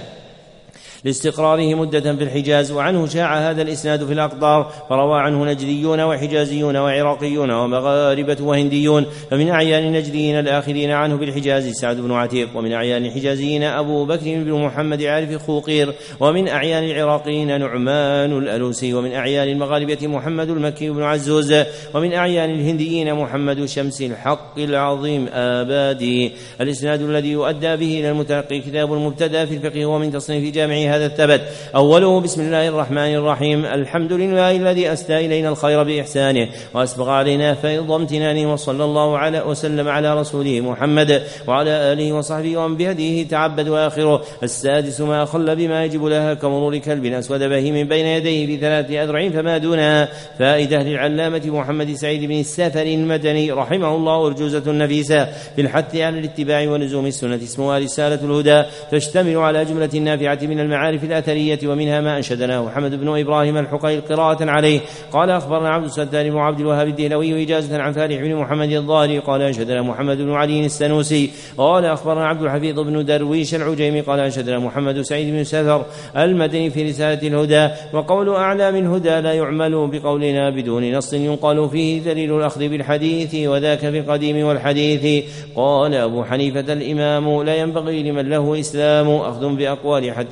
لاستقراره مدة في الحجاز. وعنه شاع هذا الإسناد في الأقطار، فروى عنه نجديون وحجازيون وعراقيون ومغاربة وهنديون. فمن أعيان النجديين الآخرين عنه بالحجاز سعد بن عتيق، ومن أعيان الحجازيين أبو بكر بن محمد عارف خوقير، ومن أعيان العراقيين نعمان الألوسي، ومن أعيان المغاربة محمد المكي بن عزوز، ومن أعيان الهنديين محمد شمس الحق العظيم آبادي. الإسناد الذي يؤدى به إلى المتلقي كتاب المبتدأ في الفقه ومن تصنيف جامع هذا الثبت. أوله: بسم الله الرحمن الرحيم. الحمد لله الذي أسدى إلينا الخير بإحسانه وأسبغ علينا فيض امتنانه، وصلى الله على وسلم على رسوله محمد وعلى آله وصحبه ومن بهديه تعبد. وآخره السادس: ما أخل بما يجب لها كمرور كلب أسود بهيم بين يديه في ثلاث أذرع فما دونها. فائدة: للعلامة محمد سعيد بن السفر المدني رحمه الله أرجوزة نفيسة في الحث على الاتباع ولزوم السنة، اسمها رسالة الهدى، تشتمل على جملة نافعة من المعارف الأثرية، ومنها ما أنشدناه محمد بن إبراهيم الحقيل قراءة عليه. قال: أخبرنا عبد الستار بن عبد الوهاب الدهلوي إجازة عن فالح بن محمد الظاهري. قال: أنشدنا محمد بن علي السنوسي. قال: أخبرنا عبد الحفيظ بن درويش العجيمي. قال: أنشدنا محمد سعيد بن سفر المدني في رسالة الهدى. وقول أعلام الهدى لا يعمل بقولنا بدون نص ينقل فيه دليل الأخذ بالحديث، وذاك في القديم والحديث. قال أبو حنيفة الإمام: لا ينبغي لمن له إسلام أخذ بأقوال حتى تعرض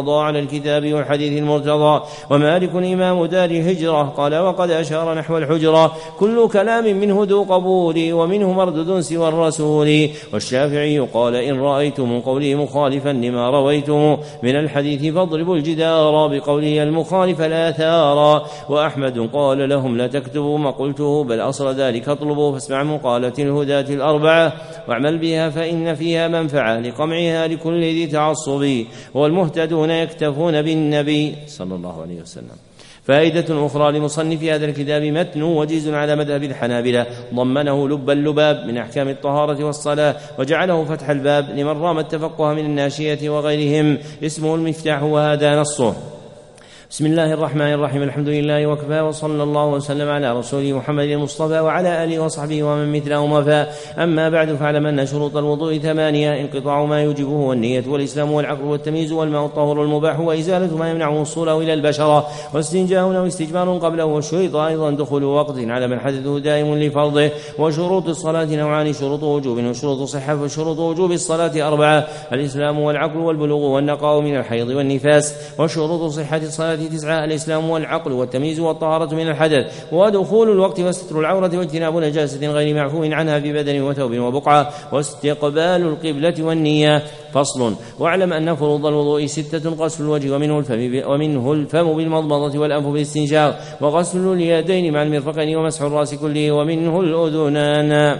المرتضى على الكتاب والحديث المرتضى. ومالك إمام دار الهجرة قال وقد أشار نحو الحجرة كل كلام منه ذو قبول ومنه مردود سوى الرسول. والشافعي قال إن رأيتم قولي مخالفا لما رويتم من الحديث فاضربوا الجدار بقوله المخالف الآثار. وأحمد قال لهم لا تكتبوا ما قلته بل أصل ذلك اطلبوا فاسمع مقالة الهداة الأربعة واعمل بها فإن فيها منفعة لقمعها لكل ذي تعصب والمهتدون يكتفون بالنبي صلى الله عليه وسلم. فائدة أخرى لمصنف هذا الكتاب متن وجيز على مذهب الحنابلة ضمنه لب اللباب من أحكام الطهارة والصلاة وجعله فتح الباب لمن رام التفقه من الناشية وغيرهم اسمه المفتاح وهذا نصه. بسم الله الرحمن الرحيم الحمد لله وكفى وصلى الله وسلم على رسوله محمد المصطفى وعلى آله وصحبه ومن مثله وفى. أما بعد فاعلم أن شروط الوضوء ثمانية انقطاع ما يوجبه والنية والإسلام والعقل والتمييز والماء الطهور المباح وإزالة ما يمنع وصوله إلى البشرة واستنجاء أو استجمار قبله والشريط أيضا دخول وقت على من حدثه دائم لفرضه. وشروط الصلاة نوعان شروط وجوب وشروط صحة. وشروط وجوب الصلاة أربعة الإسلام والعقل والبلوغ والنقاء من الحيض والنفاس. وشروط صحة الصلاة تسعة الإسلام والعقل والتمييز والطهارة من الحدث ودخول الوقت وستر العورة واجتناب نجاسة غير معفو عنها في بدن وثوب وبقعة واستقبال القبلة والنية. فصل. واعلم أن فروض الوضوء ستة غسل الوجه ومنه الفم, ومنه الفم بالمضمضة والأنف بالاستنشاق وغسل اليدين مع المرفقين ومسح الرأس كله ومنه الأذنان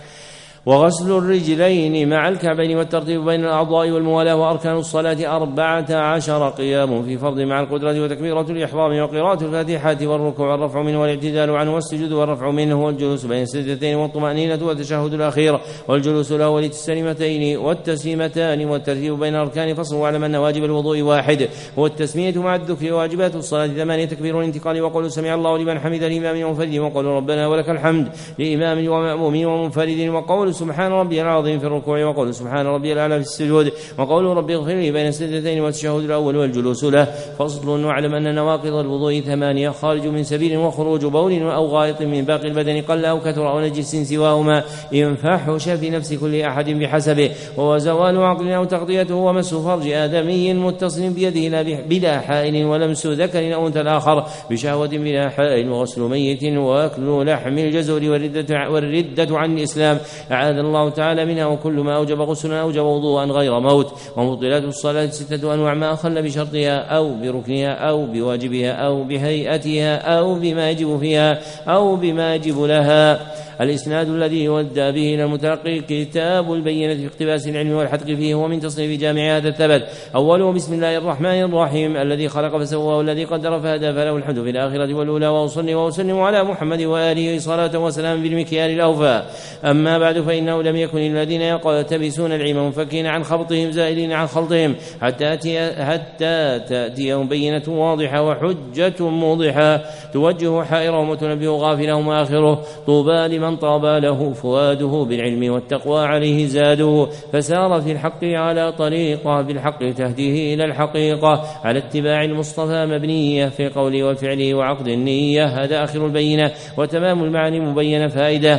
وغسل الرجلين مع الكعبين والترتيب بين الأعضاء والموالاة. وأركان الصلاة أربعة عشر قيام في فرض مع القدرة وتكبيرة الإحرام وقراءة الفاتحة والركوع والرفع منه والاعتدال عنه والسجود والرفع منه والجلوس بين السجدتين والطمأنينة والتشهد الأخير والجلوس له وللتسليمتين والتسليمتان والترتيب بين الأركان. فصل. واعلم أن واجب الوضوء واحد هو التسمية مع الذكر. واجبات الصلاة ثمانية تكبير الانتقال وقول سمع الله لمن حمد الإمام ومنفرد وقول ربنا ولك الحمد لإمام ومأموم ومنفرد وقول سبحان ربي العظيم في الركوع وقول سبحان ربي الأعلى في السجود وقول ربي اغفر لي بين السجدتين والتشهد الأول والجلوس له. فصل. واعلم أن نواقض الوضوء ثمانية خارج من سبيل وخروج بول أو غائط من باقي البدن قل أو كثر أو نجس سواهما ينفحش في نفس كل أحد بحسبه وهو زوال عقل أو تغطيته ومس فرج آدمي متصل بيده بلا حائل ولمس ذكر أو أنثى الآخر بشهوة بلا حائل وغسل ميت وأكل لحم الجزور والردة, والردة عن الإسلام أعاذ الله تعالى منها. وكل ما أوجب غسلا أوجب وضوءا غير موت. ومبطلات الصلاة ستة أنواع ما أخل بشرطها أو بركنها أو بواجبها أو بهيئتها أو بما يجب فيها أو بما يجب لها. الإسناد الذي يودى به إلى المتلقي كتاب البينة في اقتباس العلم والحدق فيه ومن تصنيف جامع هذا الثبت. أوله بسم الله الرحمن الرحيم الذي خلق فسوى والذي قدر فهدى فله الحمد في الآخرة والأولى. وأصلي وأسلم على محمد وآله صلاة وسلام بالمكيال الأوفى. أما بعد فإنه لم يكن الذين يقتبسون العلم منفكين عن خبطهم زائلين عن خلطهم حتى حتى تأتيهم بينة واضحة وحجة موضحة توجه حائرهم وتنبه غافلهم. وآخره طوبى لمن من طاب له فؤاده بالعلم والتقوى عليه زاده فسار في الحق على طريقة بالحق تهديه إلى الحقيقة على اتباع المصطفى مبنية في قوله وفعله وعقد النية. هذا آخر البينة وتمام المعاني مبينة. فائدة.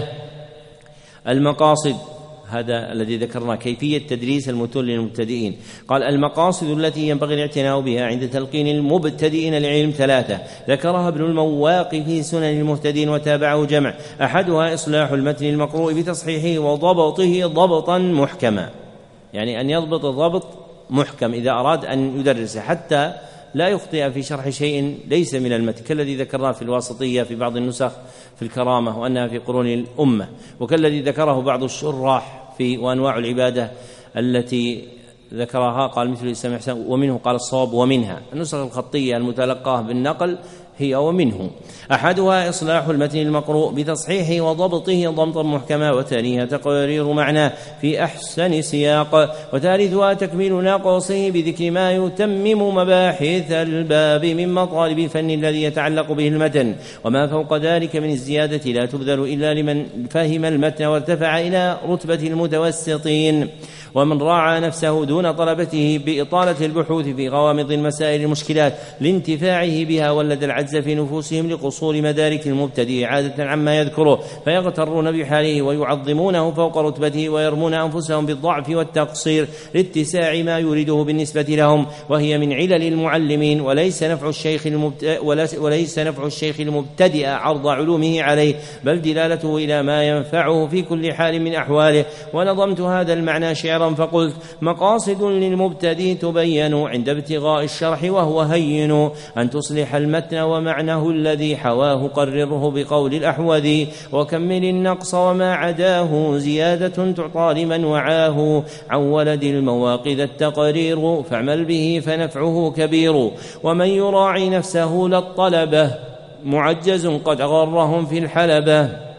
المقاصد هذا الذي ذكرنا كيفية تدريس المتون للمبتدئين. قال المقاصد التي ينبغي الاعتناء بها عند تلقين المبتدئين العلم ثلاثة ذكرها ابن المواق في سنن المهتدين وتابعه جمع. أحدها إصلاح المتن المقروء بتصحيحه وضبطه ضبطا محكما يعني أن يضبط الضبط محكم إذا أراد أن يدرس حتى لا يخطئ في شرح شيء ليس من المتن كالذي ذكرناه في الواسطية في بعض النسخ في الكرامة وأنها في قرون الأمة وكالذي ذكره بعض الشراح في وأنواع العبادة التي ذكرها قال مثل الإسلام إحسان ومنه قال الصواب ومنها. النسخ الخطية المتلقاه بالنقل هي ومنه. أحدها إصلاح المتن المقروء بتصحيحه وضبطه ضبطا محكما وثانيها تقرير معناه في أحسن سياق وثالثها تكميل ناقصه بذكر ما يتمم مباحث الباب من مطالب الفن الذي يتعلق به المتن وما فوق ذلك من الزيادة لا تبذل إلا لمن فهم المتن وارتفع إلى رتبة المتوسطين ومن راعى نفسه دون طلبته بإطالة البحوث في غوامض المسائل المشكلات لانتفاعه بها ولد العجز العجز في نفوسهم لقصور مدارك المبتدئ عادة عما يذكره، فيغترون بحاله ويعظمونه فوق رتبته ويرمون أنفسهم بالضعف والتقصير لاتساع ما يريده بالنسبة لهم، وهي من علل المعلمين. وليس نفع الشيخ المبتدئ وليس نفع الشيخ المبتدئ عرض علومه عليه، بل دلالته إلى ما ينفعه في كل حال من أحواله. ونظمت هذا المعنى شعرا فقلت: مقاصد للمبتدئ تبين عند ابتغاء الشرح، وهو هين أن تصلح المتن ومعناه الذي حواه قرره بقول الأحوذي، وكمل النقص وما عداه زيادة تعطى لمن وعاه، عن ولد المواقذ التقرير فاعمل به فنفعه كبير. ومن يراعي نفسه للطلبة معجز قد غرهم في الحلبة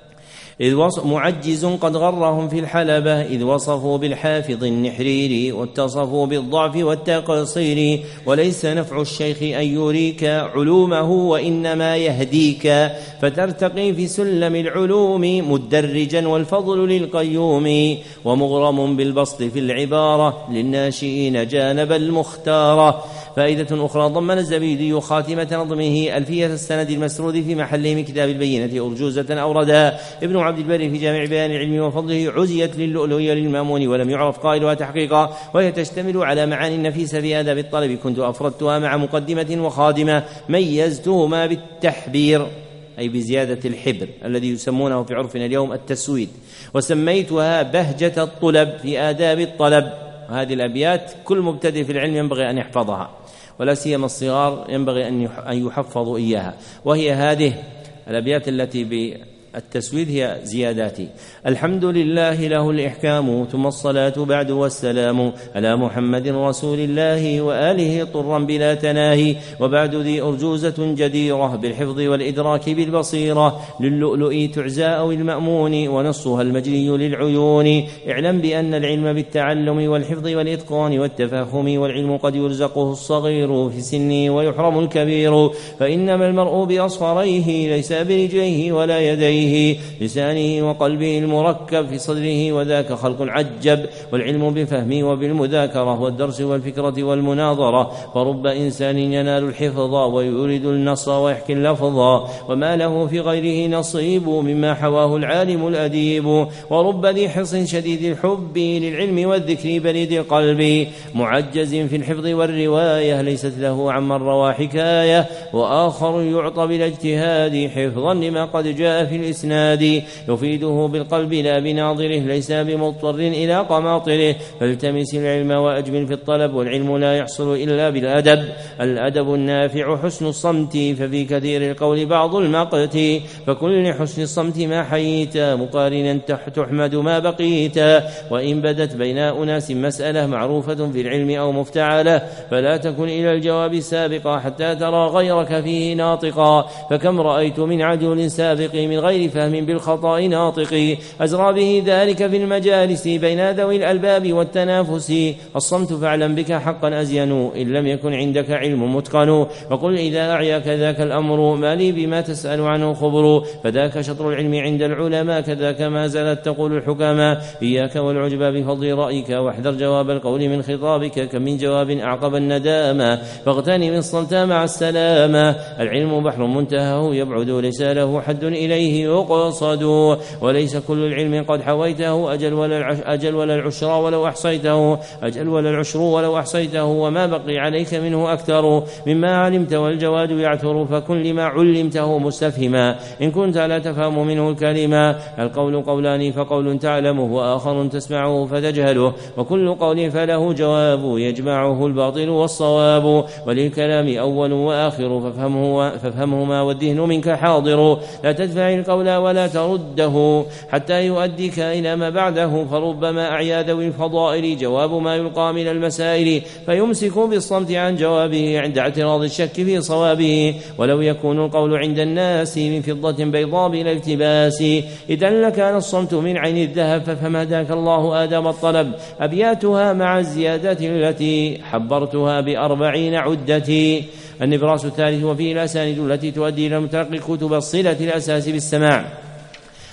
إذ وص... معجز قد غرهم في الحلبة إذ وصفوا بالحافظ النحرير واتصفوا بالضعف والتقصير. وليس نفع الشيخ أن يريك علومه، وإنما يهديك فترتقي في سلم العلوم مدرجا، والفضل للقيوم ومغرم بالبسط في العبارة للناشئين جانب المختار. فائدة أخرى: ضمن الزبيدي خاتمة نظمه ألفية السند المسرود في محله من كتاب البينة أرجوزة أوردها ابن عبد البر في جامع بيان العلم وفضله، عزيت للؤلؤية للمامون ولم يعرف قائلها تحقيقا، وهي تشتمل على معاني نفيسة في آداب الطلب، كنت أفردتها مع مقدمة وخادمة ميزتهما بالتحبير أي بزيادة الحبر الذي يسمونه في عرفنا اليوم التسويد، وسميتها بهجة الطلب في آداب الطلب. هذه الأبيات كل مبتدئ في العلم ينبغي أن يحفظها، ولا سيما الصغار ينبغي أن يحفظوا إياها. وهي هذه الأبيات التي بالتسويد هي زياداتي: الحمد لله له الإحكام، ثم الصلاة بعد والسلام على محمد رسول الله وآله طرا بلا تناهي، وبعد ذي أرجوزة جديرة بالحفظ والإدراك بالبصيرة، للؤلؤ تعزاء المأمون ونصها المجلي للعيون. اعلم بأن العلم بالتعلم والحفظ والإتقان والتفهم، والعلم قد يرزقه الصغير في سنه ويحرم الكبير، فإنما المرء بأصغريه ليس برجليه ولا يديه، لسانه وقلبه المركب في صدره، وذاك خلق عجب. والعلم بفهم وبالمذاكرة والدرس والفكرة والمناظرة، فرب إنسان ينال الحفظ ويريد النص ويحكي اللفظ، وما له في غيره نصيب مما حواه العالم الأديب. ورب ذي حرص شديد الحب للعلم والذكر بريد القلب، معجز في الحفظ والرواية ليست له عمن روى حكاية، وآخر يعطى بالاجتهاد حفظا لما قد جاء في الإسناد، يفيده بالقلب لا بناظره، ليس بمضطر إلى قماطره. فالتمس العلم وأجمل في الطلب، والعلم لا يحصل إلا بالأدب. الأدب النافع حسن الصمت، ففي كثير القول بعض المقت، فكن لحسن الصمت ما حييت مقارنا تحمد ما بقيت. وإن بدت بين أناس مسألة معروفة في العلم أو مفتعلة، فلا تكن إلى الجواب سابقا حتى ترى غيرك فيه ناطقا، فكم رأيت من عجل سابق من غير فهم بالخطأ ناطق، أزرى به ذلك في المجالس بين ذوي الألباب والتنافس. الصمت فاعلم بك حقا أزين إن لم يكن عندك علم متقن، وقل إذا أعياك ذاك الأمر ما لي بما تسأل عنه خبر، فذاك شطر العلم عند العلماء كذاك ما زالت تقول الحكماء. إياك والعجب بفضل رأيك، واحذر جواب القول من خطابك، كم من جواب أعقب الندامة، فاغتنم الصمت مع السلامة. العلم بحر منتهاه يبعد ليس له حد إليه يقصد، وليس كل العلم قد حويته أجل ولا أجل ولا العشر ولو أحصيته أجل ولا العشر ولو أحصيته، وما بقي عليك منه أكثر مما علمت، والجواد يعثر، فكن لما علمته مستفهما إن كنت لا تفهم منه الكلمة. القول قولان، فقول تعلمه وآخر تسمعه فتجهله، وكل قول فله جواب يجمعه الباطل والصواب. وللكلام أول وآخر فافهمه فافهمهما والذهن منك حاضر، لا تدفع القول ولا ترده حتى يؤديك إلى ما بعده، فربما أعيا ذوي الفضائل جواب ما يلقى من المسائل، فيمسك بالصمت عن جوابه عند اعتراض الشك في صوابه. ولو يكون القول عند الناس من فضة بيضاء بلا التباس، إذا لكان الصمت من عين الذهب، فافهم هداك الله آداب الطلب. أبياتها مع الزيادات التي حبرتها بأربعين عدتي. النبراس الثالث، وفيه الأسانيد التي تؤدي إلى متلقي كتب الصلة الأساس بالسماع.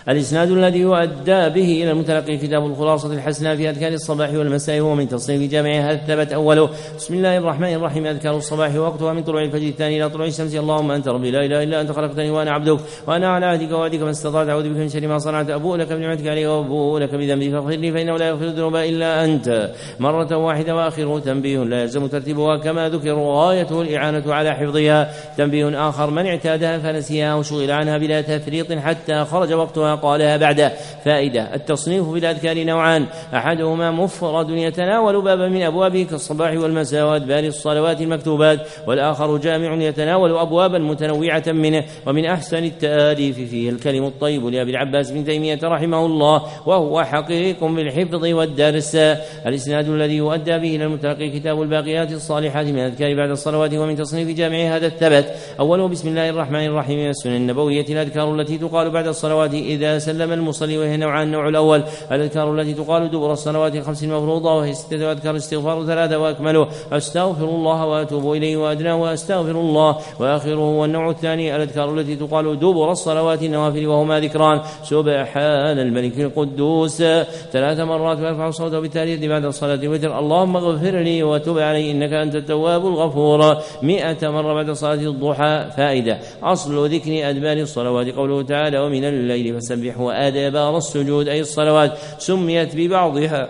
الإسناد الذي يؤدى به إلى المتلقي كتاب الخلاصة الحسنى في أذكار الصباح والمساء ومن تصنيف جامعها ثبت أوله. بسم الله الرحمن الرحيم. أذكار الصباح وقتها من طلوع الفجر الثاني إلى طلوع الشمس. اللهم أنت ربي لا إله إلا أنت خلقتني وأنا عبدك وأنا على عهدك ووعدك ما استطعت أعوذ بك من شر ما صنعت أبوء لك بنعمتك علي وأبوء لك بذنبي فاغفر لي فإنه لا يغفر الذنوب إلا أنت. مرة واحدة. وآخره تنبيه لا يلزم ترتيبها كما ذكر غايته الإعانة على حفظها. تنبيه آخر من اعتادها فنسيها وشغل عنها بلا تفريط حتى خرج وقتها قالها بعد. فائدة: التصنيف بالأذكار نوعان: أحدهما مفرد يتناول بابا من أبوابه كالصباح والمساء وأدبار الصلوات المكتوبات، والآخر جامع يتناول أبوابا متنوعة منه. ومن أحسن التآليف فيه الكلم الطيب لأبي العباس بن تيمية رحمه الله، وهو حقيق بالحفظ والدرس. الإسناد الذي يؤدى به إلى المتلقي كتاب الباقيات الصالحات من الأذكار بعد الصلوات ومن تصنيف جامع هذا الثبت. أوله بسم الله الرحمن الرحيم. من السنن النبوية الأذكار التي تقال بعد الصلوات إذا سلم المصلي، وهي نوعان: النوع الأول الأذكار التي تقال دبر الصلوات الخمس المفروضة، وهي ستة أذكار: استغفار ثلاثة وأكمله أستغفر الله وأتوب إليه وأدناه وأستغفر الله وآخره. والنوع الثاني الأذكار التي تقال دبر الصلوات النوافل، وهما ذكران: سبحان الملك القدوس ثلاث مرات ويرفع صوته بالتالية بعد الصلاة الوتر: اللهم اغفر لي وتب علي إنك أنت التواب الغفور مئة مرة بعد صلاة الضحى. فائدة: أصل ذكر أدبار الصلوات قوله تعالى: ومن الليل فسبح وأدبار السجود، أي الصلوات سميت ببعضها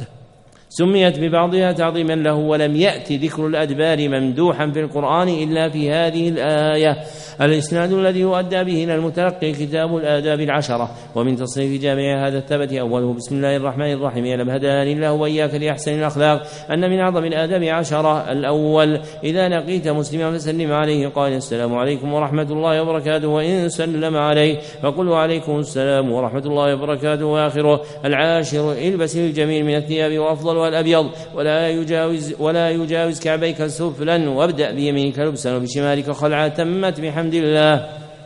سميت ببعضها تعظيما له، ولم يأتي ذكر الأدبار ممدوحا في القرآن إلا في هذه الآية. الإسناد الذي يؤدى به إلى المتلقي كتاب الآداب العشرة ومن تصنيف جامع هذا الثبت. أوله بسم الله الرحمن الرحيم. يعلم هداني الله وإياك لأحسن الأخلاق أن من أعظم الآداب عشرة: الأول إذا لقيت مسلما فسلم عليه قال السلام عليكم ورحمة الله وبركاته، وإن سلم عليه فقل وعليكم السلام ورحمة الله وبركاته. وآخره: العاشر البس الجميل من الثياب وأفضل والأبيض ولا يجاوز ولا يجاوز كعبيك سفلا، وابدأ بيمينك لبسا وبشمالك خلعا، تمت بحمد الله.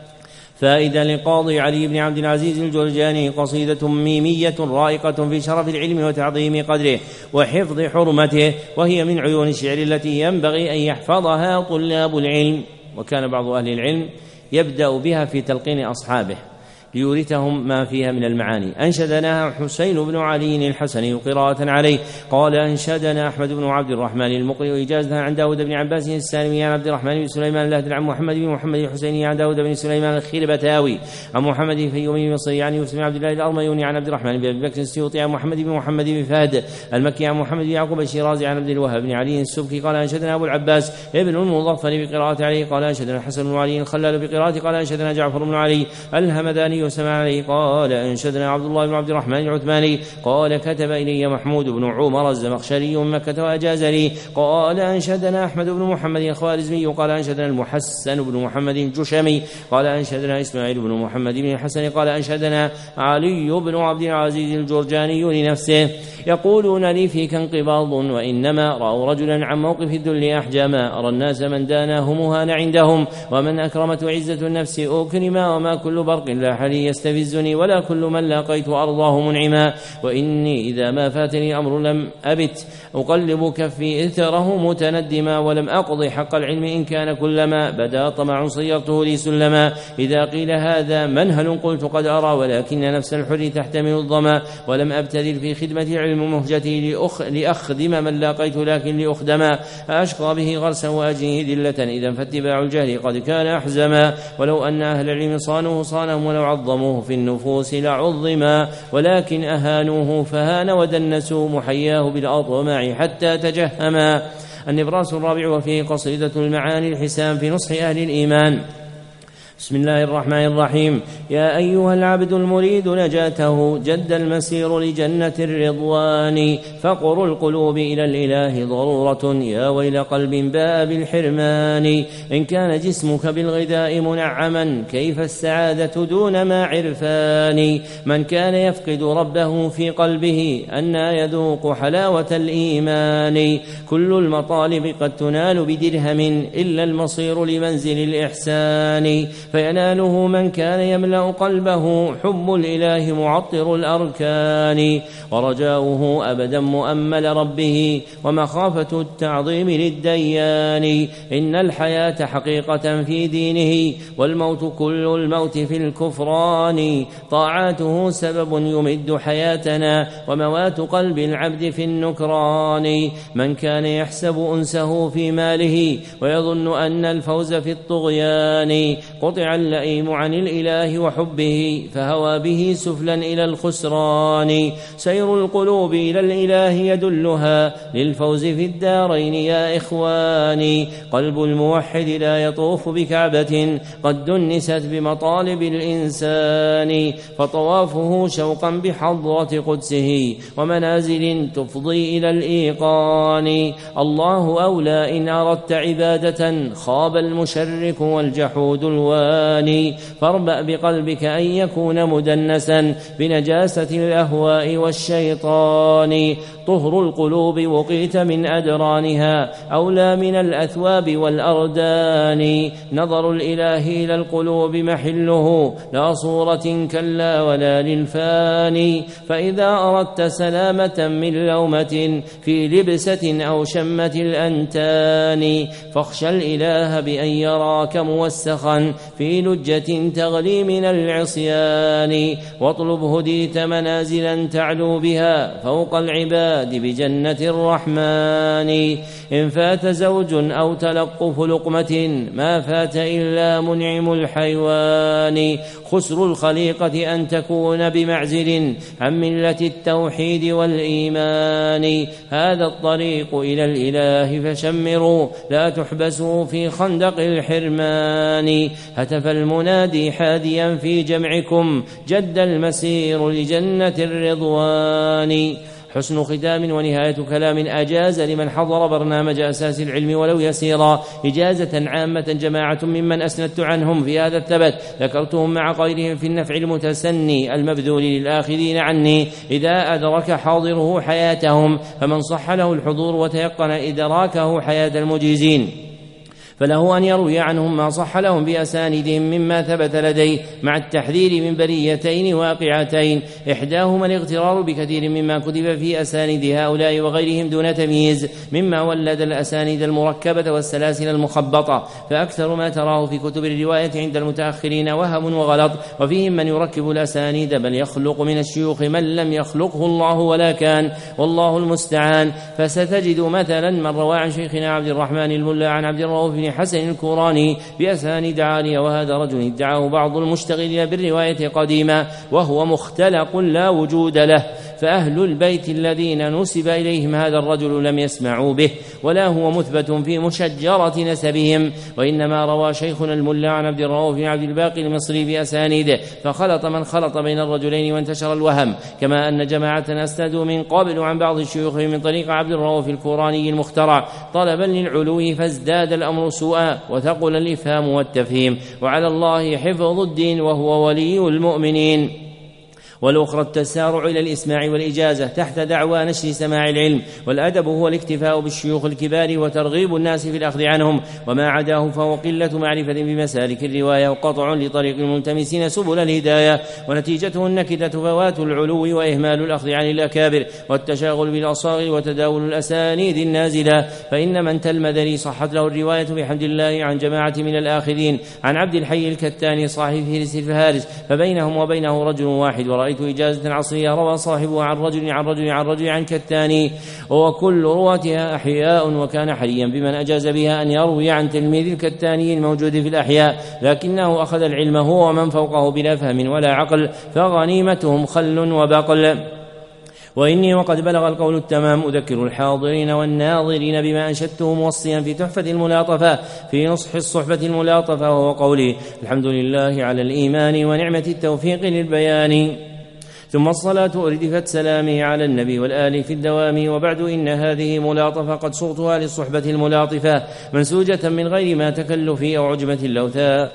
فائدة: لقاضي علي بن عبد العزيز الجرجاني قصيدة ميمية رائقة في شرف العلم وتعظيم قدره وحفظ حرمته، وهي من عيون الشعر التي ينبغي أن يحفظها طلاب العلم. وكان بعض أهل العلم يبدأ بها في تلقين أصحابه ليورثهم ما فيها من المعاني. أنشدنا حسين بن علي الحسني قراءة عليه قال: أنشدنا أحمد بن عبد الرحمن المقري إجازة عن داود بن عباس السالمي عن عبد الرحمن بن سليمان الأهدل عن محمد بن محمد الحسيني عن داود بن سليمان الخلبتاوي عن محمد الفيومي المصري عن يوسف بن عبد الله الأرميوني عن عبد الرحمن بن أبي بكر السيوطي عن محمد بن محمد بن فهد المكي عن محمد بن يعقوب الشيرازي عن عبد الوهاب بن علي السبكي قال: أنشدنا أبو العباس ابن المظفر بقراءة عليه قال: أنشدنا الحسن بن علي الخلال بقراءة قال: أنشدنا جعفر بن علي الهمداني وسمع عليه قال: أنشدنا عبد الله بن عبد الرحمن العثماني قال: كتب إلي محمود بن عمر الزمخشري من مكة وأجاز لي. قال: أنشدنا أحمد بن محمد الخوارزمي قال: أنشدنا المحسن بن محمد الجشمي قال: أنشدنا إسماعيل بن محمد بن الحسن قال: أنشدنا علي بن عبد العزيز الجرجاني لنفسه. يقولون لي فيك انقباض، وإنما رأوا رجلا عن موقف الذل أحجاما، أرى الناس من داناه مهان عندهم، ومن أكرمته عزة النفس أكرما، وما كل برق لاح لي يستفزني، ولا كل من لاقيت أرضاه منعما. وإني إذا ما فاتني أمر لم أبت أقلب كفي إثره متندما، ولم أقضي حق العلم إن كان كلما بدا طمع صيرته لي سلما. إذا قيل هذا منهل قلت قد أرى، ولكن نفس الحر تحتمل الظما، ولم أبتذل في خدمة العلم مهجتي لأخ لأخدم من لاقيت لكن لأخدما، أشقى به غرسا وأجنه ذلة إذا فاتباع الجهل قد كان أحزما. ولو أن أهل العلم صانوه صانهم، ولو عظموه في النفوس لعظما، ولكن أهانوه فهان ودنسوا محياه بالأطماع حتى تجهما. النبراس الرابع وفيه قصيدة المعاني الحسام في نصح أهل الإيمان. بسم الله الرحمن الرحيم. يا أيها العبد المريد نجاته جد المسير لجنة الرضوان، فقر القلوب إلى الإله ضرورة، يا ويل قلب باء بالحرمان. إن كان جسمك بالغذاء منعما كيف السعادة دون ما عرفان. من كان يفقد ربه في قلبه أنى يذوق حلاوة الإيمان. كل المطالب قد تنال بدرهم إلا المصير لمنزل الإحسان. فيناله من كان يملأ قلبه حب الإله معطر الأركان، ورجاؤه أبدا مؤمل ربه ومخافة التعظيم للديان. إن الحياة حقيقة في دينه والموت كل الموت في الكفران، طاعاته سبب يمد حياتنا وموات قلب العبد في النكران. من كان يحسب أنسه في ماله ويظن أن الفوز في الطغيان، قطع اللئيم عن الإله وحبه فهوى به سفلا إلى الخسران. سير القلوب إلى الإله يدلها للفوز في الدارين يا إخواني. قلب الموحد لا يطوف بكعبة قد دنست بمطالب الإنسان، فطوافه شوقا بحضرة قدسه ومنازل تفضي إلى الإيقان. الله أولى إن أردت عبادة خاب المشرك والجحود الواني، فاربأ بقلبك أن يكون مدنسا بنجاسة الأهواء والشيطان. طهر القلوب وقيت من أدرانها أولى من الأثواب والأردان. نظر الإله إلى القلوب محله لا صورة كلا ولا للفاني. فإذا أردت سلامة من لومة في لبسة أو شمة الأنتان، فاخشى الإله بأن يراك موسخا في لجة تغلي من العصيان. واطلب هديت منازلا تعلو بها فوق العباد بجنة الرحمن. إن فات زوج أو تلقف لقمة ما فات إلا منعم الحيوان. خسر الخليقة أن تكون بمعزل عن ملة التوحيد والإيمان. هذا الطريق إلى الإله فشمروا لا تحبسوا في خندق الحرمان. هتف المنادي حاديا في جمعكم جد المسير لجنة الرضوان. حسن ختام ونهاية كلام أجاز لمن حضر برنامج أساس العلم ولو يسيرا إجازة عامة جماعة ممن أسندت عنهم في هذا الثبت ذكرتهم مع غيرهم في النفع المتسني المبذول للآخذين عني إذا أدرك حاضره حياتهم، فمن صح له الحضور وتيقن إدراكه حياة المجيزين فله أن يروي عنهم ما صح لهم بأساندهم مما ثبت لديه، مع التحذير من بريتين واقعتين إحداهما الاغترار بكثير مما كتب في أساند هؤلاء وغيرهم دون تمييز مما ولد الأسانيد المركبة والسلاسل المخبطة، فأكثر ما تراه في كتب الرواية عند المتأخرين وهم وغلط، وفيهم من يركب الأسانيد بل يخلق من الشيوخ من لم يخلقه الله ولا كان، والله المستعان. فستجد مثلا من روى عن شيخنا عبد الرحمن الملا عن عبد الرؤوف حسن الكوراني بأسانيد عالية، وهذا رجل ادعاه بعض المشتغلين بالرواية قديما وهو مختلق لا وجود له، فأهل البيت الذين نسب إليهم هذا الرجل لم يسمعوا به ولا هو مثبت في مشجرة نسبهم، وإنما روى شيخنا الملا عن عبد الرؤوف بن عبد الباقي المصري بأسانيده، فخلط من خلط بين الرجلين وانتشر الوهم، كما أن جماعة أسندوا من قبل عن بعض الشيوخ من طريق عبد الرؤوف الكوراني المخترع طلبا للعلو فازداد الأمر سوءا وثقل الإفهام والتفهيم، وعلى الله حفظ الدين وهو ولي المؤمنين. والأخرى التسارع إلى الإسماع والإجازة تحت دعوى نشر سماع العلم، والأدب هو الاكتفاء بالشيوخ الكبار وترغيب الناس في الأخذ عنهم، وما عداه فهو قلة معرفة بمسالك الرواية وقطع لطريق الملتمسين سبل الهداية، ونتيجته النكدة فوات العلو وإهمال الأخذ عن الأكابر والتشاغل بالأصاغر وتداول الأسانيد النازلة. فإن من تلمذني صحت له الرواية بحمد الله عن جماعة من الآخذين عن عبد الحي الكتاني صاحب فهرس الفهارس، فبينهم وبينه رجل واحد، ورأيت إجازة عصرية روى صاحبه عن رجل عن رجل عن رجل عن كتاني، وكل رواتها أحياء، وكان حريا بمن أجاز بها أن يروي عن تلميذ الكتاني الموجود في الأحياء، لكنه أخذ العلم هو ومن فوقه بلا فهم ولا عقل، فغنيمتهم خل وبقل. وإني وقد بلغ القول التمام أذكر الحاضرين والناظرين بما أنشدته موصيا في تحفة الملاطفة في نصح الصحبة الملاطفة، وهو قولي الحمد لله على الإيمان ونعمة التوفيق للبيان، ثم الصلاة أردفت سلامي على النبي والآل في الدوام، وبعد إن هذه ملاطفة قد صغتها للصحبة الملاطفة منسوجة من غير ما تكلف أو عجبة اللوثاء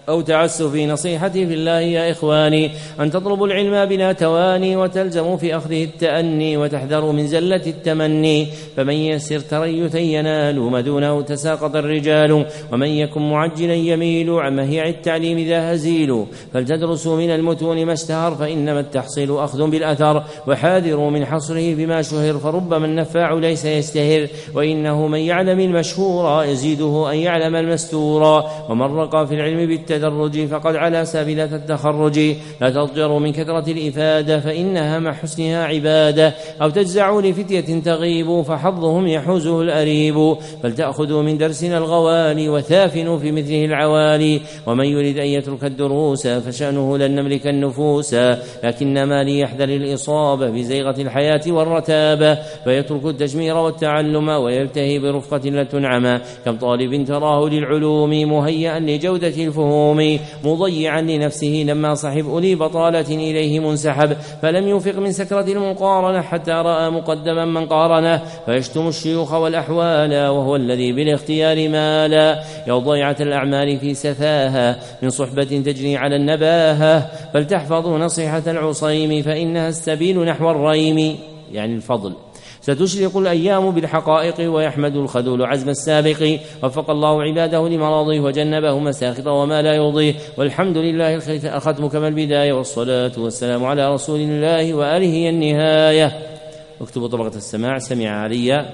أو تعسف في نصيحتي في الله يا إخواني أن تطلبوا العلم بلا تواني وتلزموا في أخذه التأني وتحذروا من زلة التمني فمن يسر تريثا ينال ما دونه تساقط الرجال ومن يكن معجلا يميل عن مهيع التعليم ذا هزيل فلتدرسوا من المتون ما اشتهر فإنما التحصيل أخذ بالأثر وحاذروا من حصره بما شهر فربما النفاع ليس يستهر وإنه من يعلم المشهور يزيده أن يعلم المستور ومن رقى في العلم بالتدرج فقد على سبيلة التخرج لا تضجروا من كثرة الإفادة فإنها مع حسنها عبادة أو تجزعوا لفتية تغيب فحظهم يحوزه الأريب فلتأخذوا من درسنا الغوالي وثافنوا في مثله العوالي ومن يريد أن يترك الدروس فشأنه لن نملك النفوس لكنما ليحذر الإصابة بزيغة الحياة والرتابة فيترك التجمير والتعلم ويلتهي برفقة لا تنعم كم طالب تراه للعلوم مهيئا لجودة الفهوم مضيعا لنفسه لما صحب أولي بطالة إليه منسحب فلم يفق من سكرة المقارنة حتى رأى مقدما من قارنه فيشتم الشيوخ والأحوال وهو الذي بالاختيار مالا يا ضيعة الأعمال في سفاهة من صحبة تجري على النباهة فلتحفظوا نصيحة العصيم فإنها السبيل نحو الريم يعني الفضل ستشرق الأيام بالحقائق ويحمد الخذول عزم السابق وفق الله عباده لمراضيه وجنبه مساخطه وما لا يرضيه والحمد لله الختم كما البداية والصلاة والسلام على رسول الله وآله النهاية. اكتبوا طبقة السماع سمع علي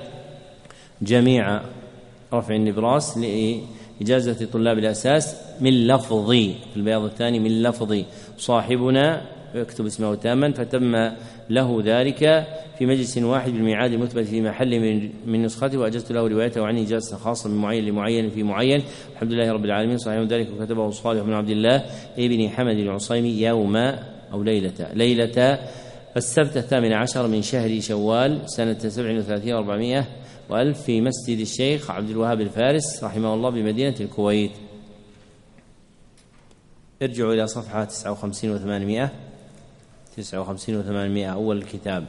جميع رفع النبراس لإجازة طلاب الأساس من لفظي في البياض الثاني من لفظي صاحبنا يكتب اسمه تاما فتم له ذلك في مجلس واحد بالميعاد المثبت في محل من, من نسخته وأجزت له روايته عن إجازة خاصة من معين لمعين في معين الحمد لله رب العالمين صحيح ذلك وكتبه صالح بن عبد الله ابن حمد العصيمي يوم أو ليلة ليلة السبت الثامن عشر من شهر شوال سنة سبع وثلاثين وأربعمائة وألف في مسجد الشيخ عبد الوهاب الفارس رحمه الله بمدينة الكويت. ارجعوا إلى صفحة تسعة وخمسين وثمانمائة تسعة وخمسين وثمانمائة أول الكتاب.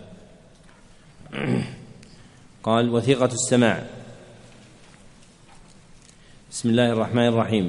قال وثيقة السماع. بسم الله الرحمن الرحيم.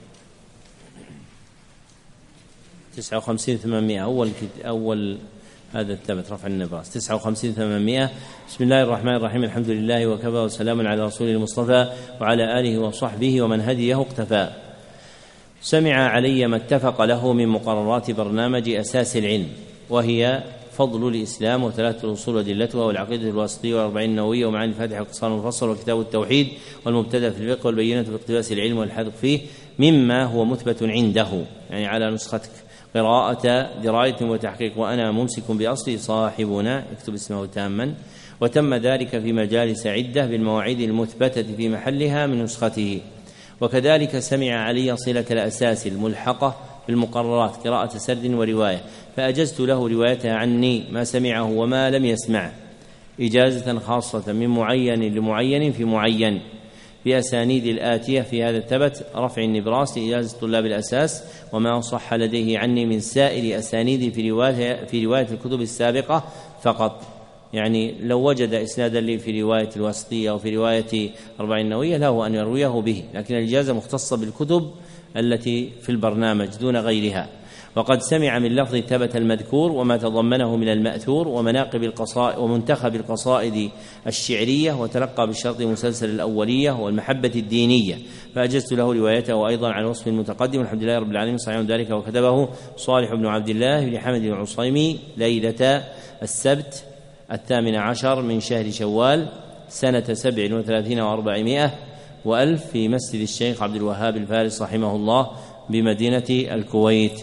تسعة وخمسين وثمانمائة أول أول هذا الثبت رفع النبراس تسعة وخمسين وثمانمائة. بسم الله الرحمن الرحيم الحمد لله وكفى وسلام على رسول المصطفى وعلى آله وصحبه ومن هديه اقتفى. سمع علي ما اتفق له من مقررات برنامج أساس العلم وهي فضل الإسلام وثلاثة الأصول وأدلتها والعقيدة الواسطية والأربعين النووية ومعاني الفاتحة والقصار المفصل وكتاب التوحيد والمبتدأ في الفقه والبينة باقتباس العلم والحذف فيه مما هو مثبت عنده يعني على نسختك قراءة دراية وتحقيق وأنا ممسك بأصلي صاحبنا اكتب اسمه تاما وتم ذلك في مجالس عدة بالمواعيد المثبتة في محلها من نسخته. وكذلك سمع علي صلة الأساس الملحقة بالمقررات قراءة سرد ورواية فأجزت له روايتها عني ما سمعه وما لم يسمعه إجازة خاصة من معين لمعين في معين بأسانيد الآتية في هذا الثبت رفع النبراس لإجازة طلاب الأساس وما صح لديه عني من سائر أسانيد في رواية, في رواية الكتب السابقة فقط يعني لو وجد إسنادا لي في رواية الواسطية أو في رواية أربعين النووية له أن يرويه به لكن الإجازة مختصة بالكتب التي في البرنامج دون غيرها. وقد سمع من لفظ ثبت المذكور وما تضمنه من المأثور ومناقب القصائد ومنتخب القصائد الشعرية وتلقى بالشرط مسلسل الأولية والمحبة الدينية فأجزت له روايته أيضا عن وصف المتقدم والحمد لله رب العالمين صحيح ذلك وكتبه صالح بن عبد الله بن حمد العصيمي ليلة السبت الثامن عشر من شهر شوال سنة سبع وثلاثين وأربعمائة وألف في مسجد الشيخ عبد الوهاب الفارس رحمه الله بمدينة الكويت.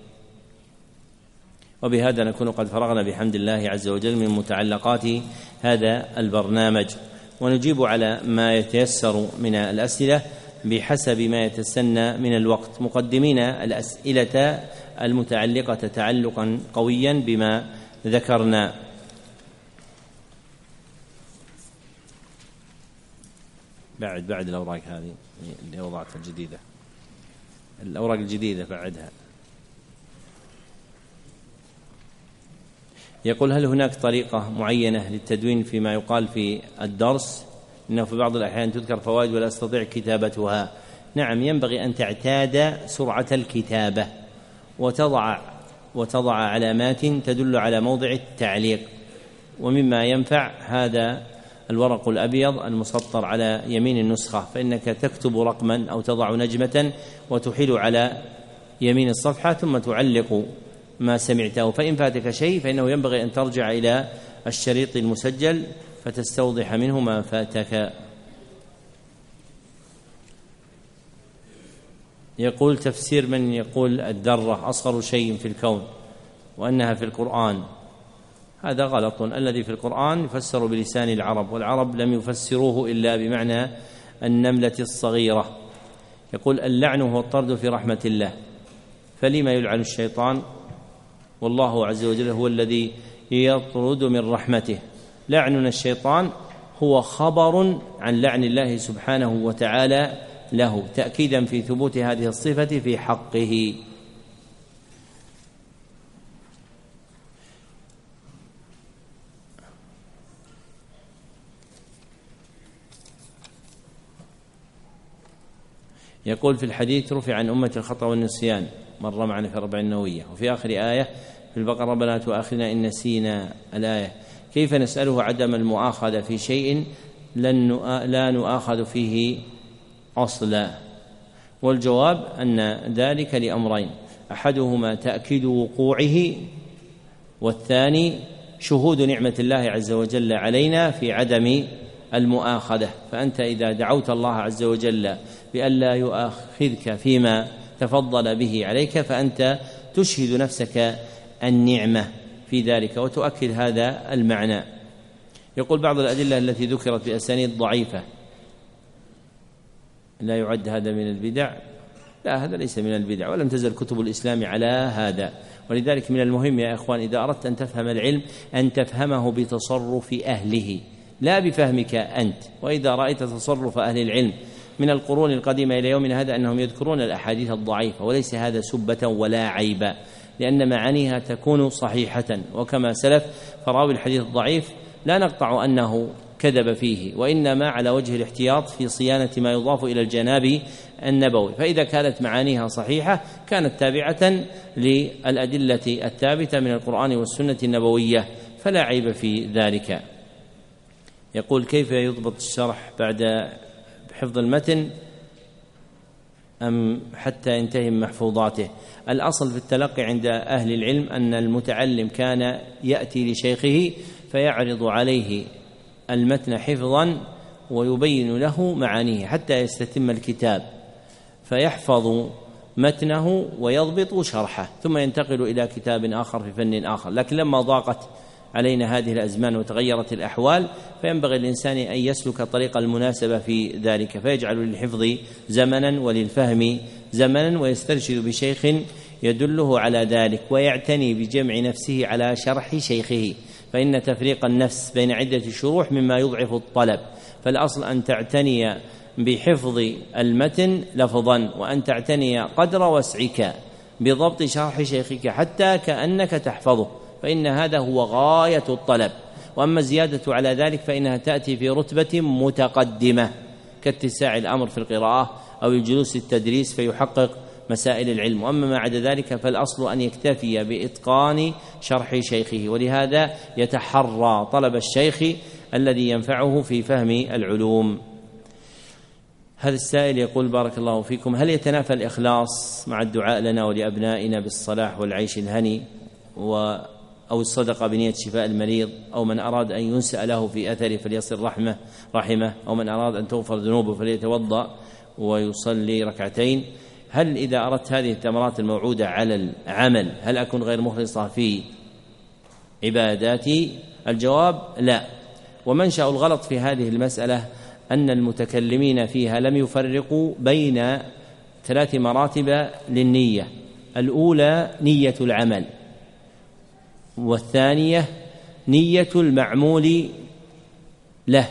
وبهذا نكون قد فرغنا بحمد الله عز وجل من متعلقات هذا البرنامج ونجيب على ما يتيسر من الأسئلة بحسب ما يتسنى من الوقت مقدمين الأسئلة المتعلقة تعلقا قويا بما ذكرنا. بعد بعد الأوراق هذه اللي وضعتها الجديدة الأوراق الجديدة بعدها. يقول هل هناك طريقة معينة للتدوين فيما يقال في الدرس إنه في بعض الأحيان تذكر فوائد ولا أستطيع كتابتها. نعم ينبغي أن تعتاد سرعة الكتابة وتضع وتضع علامات تدل على موضع التعليق. ومما ينفع هذا الورق الأبيض المسطر على يمين النسخة، فإنك تكتب رقما أو تضع نجمة وتحيل على يمين الصفحة ثم تعلق ما سمعته، فإن فاتك شيء فإنه ينبغي أن ترجع إلى الشريط المسجل فتستوضح منه ما فاتك. يقول تفسير من يقول الذرة أصغر شيء في الكون وأنها في القرآن، هذا غلط. الذي في القرآن يفسر بلسان العرب، والعرب لم يفسروه إلا بمعنى النملة الصغيرة. يقول اللعن هو الطرد في رحمة الله، فلما يلعن الشيطان والله عز وجل هو الذي يطرد من رحمته. لعننا الشيطان هو خبر عن لعن الله سبحانه وتعالى له، تأكيدا في ثبوت هذه الصفة في حقه. يقول في الحديث رفع عن أمة الخطأ والنسيان، مر معنا في الأربعين النووية، وفي آخر آية في البقرة ربنا لا تؤاخذنا إن نسينا الآية، كيف نسأله عدم المؤاخذة في شيء لن لا نؤاخذ فيه أصلا؟ والجواب أن ذلك لأمرين، أحدهما تأكيد وقوعه، والثاني شهود نعمة الله عز وجل علينا في عدم المؤاخذة. فأنت إذا دعوت الله عز وجل بأن لا يؤاخذك فيما تفضل به عليك فأنت تشهد نفسك النعمة في ذلك وتؤكد هذا المعنى. يقول بعض الأدلة التي ذكرت بأسانيد ضعيفة لا يعد هذا من البدع؟ لا، هذا ليس من البدع، ولم تزل كتب الإسلام على هذا. ولذلك من المهم يا إخوان إذا أردت أن تفهم العلم أن تفهمه بتصرف أهله لا بفهمك أنت. وإذا رأيت تصرف أهل العلم من القرون القديمة إلى يومنا هذا أنهم يذكرون الأحاديث الضعيفة، وليس هذا سبة ولا عيبا، لأن معانيها تكون صحيحة. وكما سلف فراوي الحديث الضعيف لا نقطع أنه كذب فيه، وإنما على وجه الاحتياط في صيانة ما يضاف إلى الجناب النبوي. فإذا كانت معانيها صحيحة كانت تابعة للأدلة الثابتة من القرآن والسنة النبوية، فلا عيب في ذلك. يقول كيف يضبط الشرح بعد حفظ المتن أم حتى ينتهي من محفوظاته؟ الأصل في التلقي عند أهل العلم أن المتعلم كان يأتي لشيخه فيعرض عليه المتن حفظا ويبين له معانيه حتى يستتم الكتاب، فيحفظ متنه ويضبط شرحه ثم ينتقل إلى كتاب آخر في فن آخر. لكن لما ضاقت علينا هذه الأزمان وتغيرت الأحوال فينبغي الإنسان أن يسلك طريق المناسبة في ذلك، فيجعل للحفظ زمنا وللفهم زمنا، ويسترشد بشيخ يدله على ذلك، ويعتني بجمع نفسه على شرح شيخه، فإن تفريق النفس بين عدة شروح مما يضعف الطلب. فالأصل أن تعتني بحفظ المتن لفظا، وأن تعتني قدر وسعك بضبط شرح شيخك حتى كأنك تحفظه، فإن هذا هو غاية الطلب. وأما الزيادة على ذلك فإنها تأتي في رتبة متقدمة كاتساع الأمر في القراءة أو الجلوس التدريس فيحقق مسائل العلم. وأما ما عدا ذلك فالأصل أن يكتفي بإتقان شرح شيخه، ولهذا يتحرى طلب الشيخ الذي ينفعه في فهم العلوم. هذا السائل يقول بارك الله فيكم، هل يتنافى الإخلاص مع الدعاء لنا ولأبنائنا بالصلاح والعيش الهني و أو الصدقة بنية شفاء المريض، أو من أراد أن ينسأ له في أثره فليصل رحمه رحمه أو من أراد أن تغفر ذنوبه فليتوضأ ويصلي ركعتين؟ هل إذا أردت هذه الثمرات الموعودة على العمل هل أكون غير مخلصة في عباداتي؟ الجواب لا. ومنشأ الغلط في هذه المسألة أن المتكلمين فيها لم يفرقوا بين ثلاث مراتب للنية: الأولى نية العمل، والثانية نية المعمول له،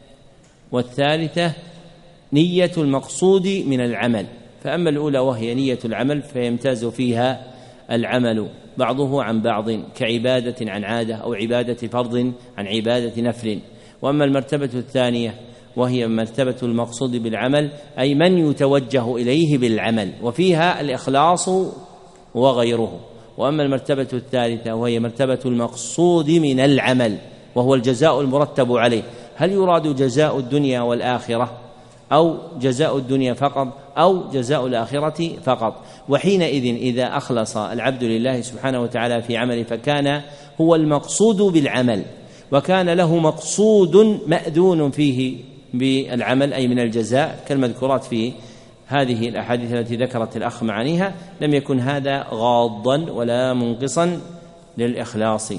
والثالثة نية المقصود من العمل. فأما الأولى وهي نية العمل فيمتاز فيها العمل بعضه عن بعض كعبادة عن عادة أو عبادة فرض عن عبادة نفل. وأما المرتبة الثانية وهي مرتبة المقصود بالعمل، أي من يتوجه إليه بالعمل، وفيها الإخلاص وغيره. وأما المرتبة الثالثة وهي مرتبة المقصود من العمل وهو الجزاء المرتب عليه، هل يراد جزاء الدنيا والآخرة أو جزاء الدنيا فقط أو جزاء الآخرة فقط؟ وحينئذ إذا أخلص العبد لله سبحانه وتعالى في عمله فكان هو المقصود بالعمل، وكان له مقصود مأذون فيه بالعمل أي من الجزاء كالمذكورات في هذه الأحاديث التي ذكرت الأخ معانيها، لم يكن هذا غاضا ولا منقصا للإخلاص.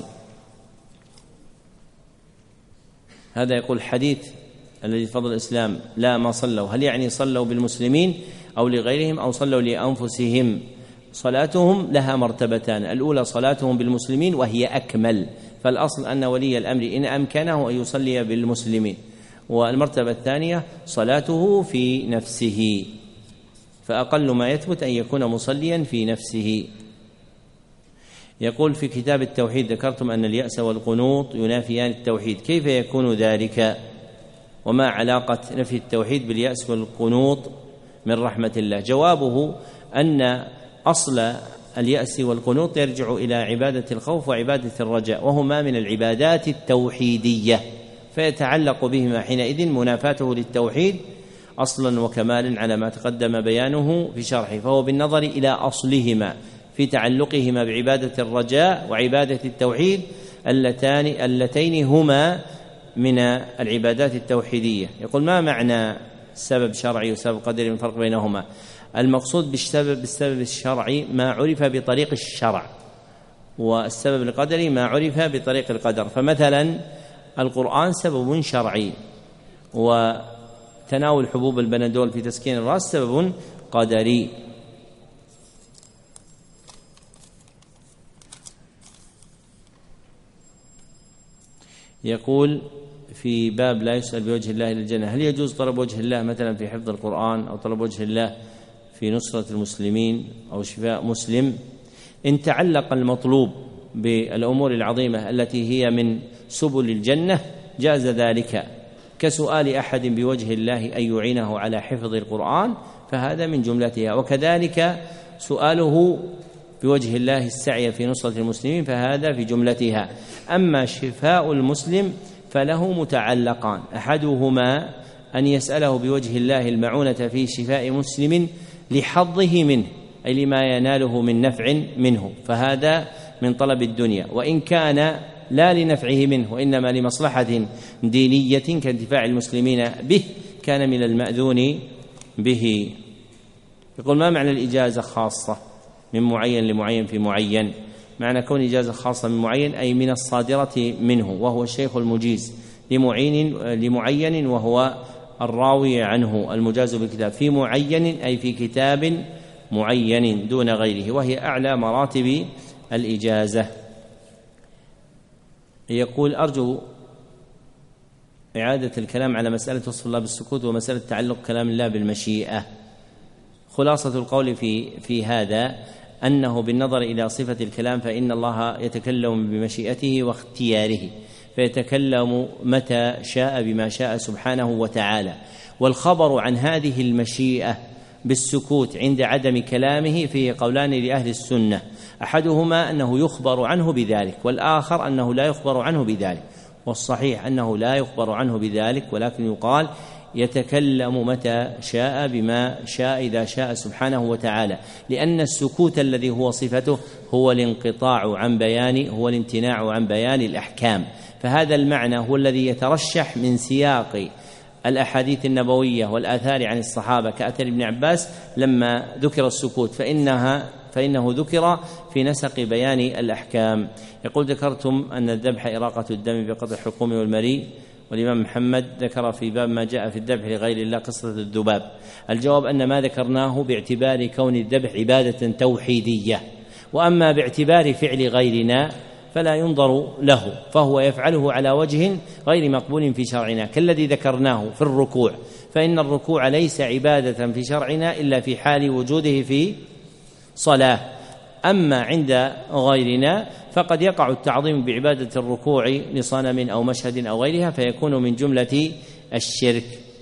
هذا يقول الحديث الذي فضل الإسلام لا ما صلوا، هل يعني صلوا بالمسلمين أو لغيرهم أو صلوا لأنفسهم؟ صلاتهم لها مرتبتان، الأولى صلاتهم بالمسلمين وهي أكمل، فالأصل أن ولي الأمر إن أمكنه أن يصلي بالمسلمين، والمرتبة الثانية صلاته في نفسه، فأقل ما يثبت أن يكون مصليا في نفسه. يقول في كتاب التوحيد ذكرتم أن اليأس والقنوط ينافيان التوحيد، كيف يكون ذلك؟ وما علاقة نفي التوحيد باليأس والقنوط من رحمة الله؟ جوابه أن أصل اليأس والقنوط يرجع إلى عبادة الخوف وعبادة الرجاء، وهما من العبادات التوحيدية، فيتعلق بهما حينئذ منافاته للتوحيد أصلا وكمال على ما تقدم بيانه في شرحه، فهو بالنظر إلى أصلهما في تعلقهما بعبادة الرجاء وعبادة التوحيد اللتان اللتين هما من العبادات التوحيدية. يقول ما معنى سبب شرعي وسبب قدري والفرق بينهما؟ المقصود بالسبب بالسبب الشرعي ما عرف بطريق الشرع، والسبب القدري ما عرف بطريق القدر. فمثلا القرآن سبب شرعي، وتناول حبوب البنادول في تسكين الرأس سبب قدري. يقول في باب لا يسأل بوجه الله إلى الجنة، هل يجوز طلب وجه الله مثلا في حفظ القرآن أو طلب وجه الله في نصرة المسلمين أو شفاء مسلم؟ إن تعلق المطلوب بالأمور العظيمة التي هي من سبل الجنة جاز ذلك، كسؤال أحد بوجه الله أن يعينه على حفظ القرآن فهذا من جملتها، وكذلك سؤاله بوجه الله السعي في نصرة المسلمين فهذا في جملتها. أما شفاء المسلم فله متعلقان، أحدهما أن يسأله بوجه الله المعونة في شفاء مسلم لحظه منه أي لما يناله من نفع منه، فهذا من طلب الدنيا، وإن كان لا لنفعه منه وإنما لمصلحة دينية كانتفاع المسلمين به كان من المأذون به. يقول ما معنى الإجازة خاصة من معين لمعين في معين؟ معنى كون إجازة خاصة من معين أي من الصادرة منه، وهو الشيخ المجيز لمعين لمعين وهو الراوي عنه المجاز بالكتاب، في معين أي في كتاب معين دون غيره، وهي أعلى مراتب الإجازة. يقول أرجو إعادة الكلام على مسألة وصف الله بالسكوت ومسألة تعلق كلام الله بالمشيئة. خلاصة القول في في هذا أنه بالنظر إلى صفة الكلام فإن الله يتكلم بمشيئته واختياره، فيتكلم متى شاء بما شاء سبحانه وتعالى، والخبر عن هذه المشيئة بالسكوت عند عدم كلامه فيه قولان لأهل السنة، أحدهما أنه يخبر عنه بذلك، والآخر أنه لا يخبر عنه بذلك، والصحيح أنه لا يخبر عنه بذلك، ولكن يقال يتكلم متى شاء بما شاء إذا شاء سبحانه وتعالى، لأن السكوت الذي هو صفته هو الانقطاع عن بيان هو الامتناع عن بيان الأحكام، فهذا المعنى هو الذي يترشح من سياق الأحاديث النبوية والآثار عن الصحابة كأثر ابن عباس لما ذكر السكوت فإنها فإنه ذكر في نسق بيان الأحكام. يقول ذكرتم أن الذبح إراقة الدم بقطع الحكوم والمريء، والإمام محمد ذكر في باب ما جاء في الذبح لغير الله قصة الذباب. الجواب أن ما ذكرناه باعتبار كون الذبح عبادة توحيدية، وأما باعتبار فعل غيرنا فلا ينظر له، فهو يفعله على وجه غير مقبول في شرعنا كالذي ذكرناه في الركوع، فإن الركوع ليس عبادة في شرعنا إلا في حال وجوده في صلاة، أما عند غيرنا فقد يقع التعظيم بعبادة الركوع لصنم أو مشهد أو غيرها فيكون من جملة الشرك.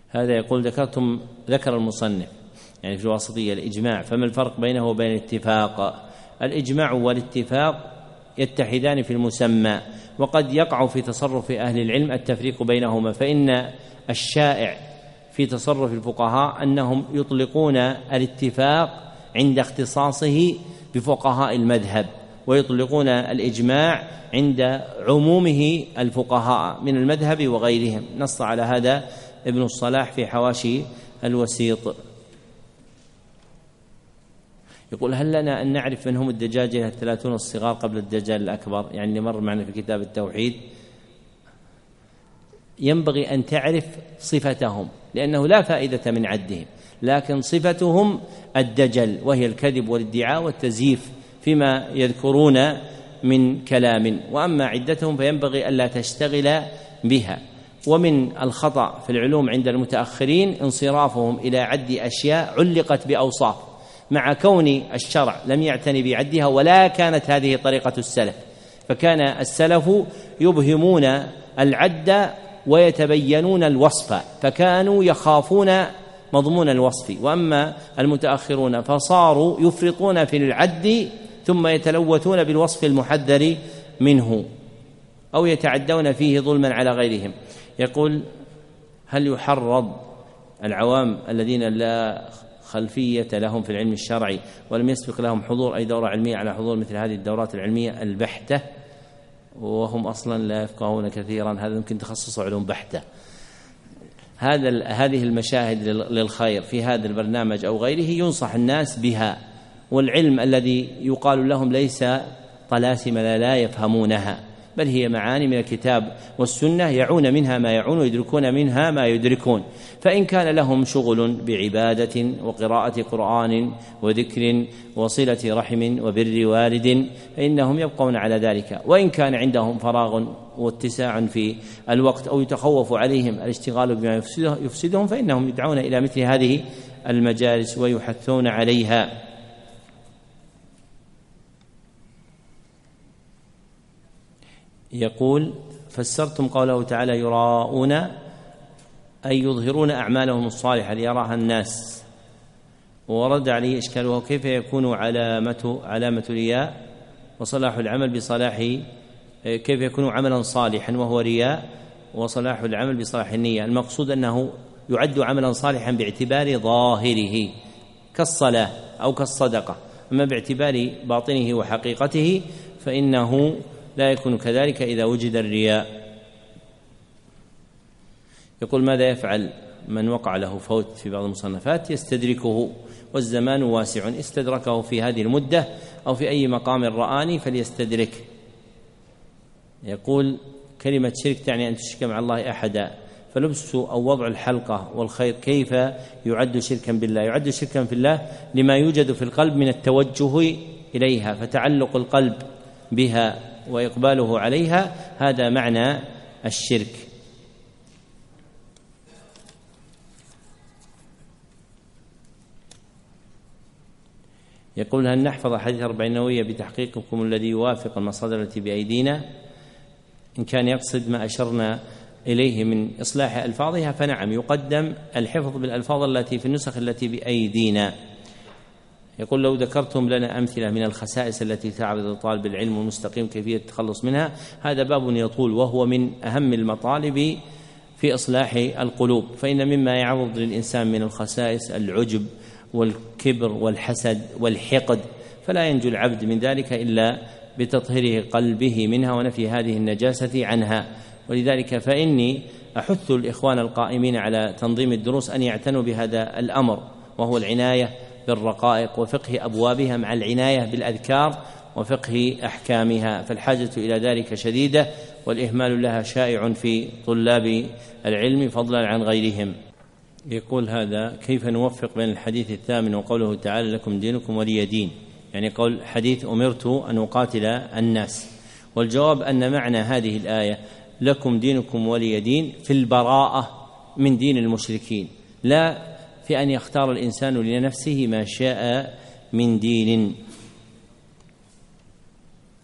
هذا يقول ذكرتم ذكر المصنف يعني في الواسطية الإجماع، فما الفرق بينه وبين الاتفاق؟ الإجماع والاتفاق يتحدان في المسمى، وقد يقع في تصرف أهل العلم التفريق بينهما، فإن الشائع في تصرف الفقهاء أنهم يطلقون الاتفاق عند اختصاصه بفقهاء المذهب، ويطلقون الإجماع عند عمومه الفقهاء من المذهب وغيرهم. نص على هذا ابن الصلاح في حواشي الوسيط. يقول هل لنا أن نعرف من هم الدجاجة الثلاثون الصغار قبل الدجال الأكبر؟ يعني مر معنا في كتاب التوحيد. ينبغي أن تعرف صفتهم لأنه لا فائدة من عدهم، لكن صفتهم الدجل، وهي الكذب والادعاء والتزييف فيما يذكرون من كلام، وأما عدتهم فينبغي ألا تشتغل بها. ومن الخطأ في العلوم عند المتأخرين انصرافهم إلى عد أشياء علقت بأوصاف، مع كون الشرع لم يعتني بعدها ولا كانت هذه طريقة السلف، فكان السلف يبهمون العد ويتبينون الوصف، فكانوا يخافون مضمون الوصف. وأما المتأخرون فصاروا يفرطون في العد ثم يتلوثون بالوصف المحذر منه أو يتعدون فيه ظلما على غيرهم. يقول هل يحرض العوام الذين لا خلفية لهم في العلم الشرعي ولم يسبق لهم حضور أي دورة علمية على حضور مثل هذه الدورات العلمية البحتة، وهم أصلا لا يفقهون كثيرا؟ هذا يمكن تخصص علوم بحتة. هذا هذه المشاهد للخير في هذا البرنامج أو غيره ينصح الناس بها، والعلم الذي يقال لهم ليس طلاسم لا يفهمونها، بل هي معاني من الكتاب والسنة يعون منها ما يعون ويدركون منها ما يدركون. فإن كان لهم شغل بعبادة وقراءة قرآن وذكر وصلة رحم وبر والد فإنهم يبقون على ذلك، وإن كان عندهم فراغ واتساع في الوقت أو يتخوف عليهم الاشتغال بما يفسدهم فإنهم يدعون إلى مثل هذه المجالس ويحثون عليها. يقول فسرتم قوله تعالى يراءون أي يظهرون أعمالهم الصالحة ليراها الناس، ورد عليه إشكاله كيف يكون علامة علامة رياء وصلاح العمل بصلاح، كيف يكون عملا صالحا وهو رياء وصلاح العمل بصلاح النية؟ المقصود أنه يعد عملا صالحا باعتبار ظاهره كالصلاة أو كالصدقة، أما باعتبار باطنه وحقيقته فإنه لا يكون كذلك إذا وجد الرياء. يقول ماذا يفعل من وقع له فوت في بعض المصنفات؟ يستدركه، والزمان واسع، استدركه في هذه المدة أو في أي مقام رآني فليستدرك. يقول كلمة شرك تعني أن تشرك مع الله أحدا، فلبس أو وضع الحلقة والخيط كيف يعد شركا بالله؟ يعد شركا في الله لما يوجد في القلب من التوجه إليها، فتعلق القلب بها وإقباله عليها هذا معنى الشرك. يقول هل نحفظ حديث أربعين نووية بتحقيقكم الذي يوافق المصادر التي بأيدينا؟ إن كان يقصد ما أشرنا إليه من إصلاح ألفاظها فنعم، يقدم الحفظ بالألفاظ التي في النسخ التي بأيدينا. يقول لو ذكرتم لنا أمثلة من الخسائس التي تعرض طالب العلم المستقيم كيفية التخلص منها، هذا باب يطول وهو من أهم المطالب في إصلاح القلوب، فإن مما يعرض للإنسان من الخسائس العجب والكبر والحسد والحقد، فلا ينجو العبد من ذلك إلا بتطهيره قلبه منها ونفي هذه النجاسة عنها. ولذلك فإني أحث الإخوان القائمين على تنظيم الدروس أن يعتنوا بهذا الأمر، وهو العناية بالرقائق وفقه أبوابها مع العناية بالأذكار وفقه أحكامها، فالحاجة إلى ذلك شديدة والإهمال لها شائع في طلاب العلم فضلا عن غيرهم. يقول هذا كيف نوفق بين الحديث الثامن وقوله تعالى لكم دينكم ولي دين؟ يعني قول حديث أمرت أن أقاتل الناس، والجواب أن معنى هذه الآية لكم دينكم ولي دين في البراءة من دين المشركين، لا في أن يختار الإنسان لنفسه ما شاء من دين.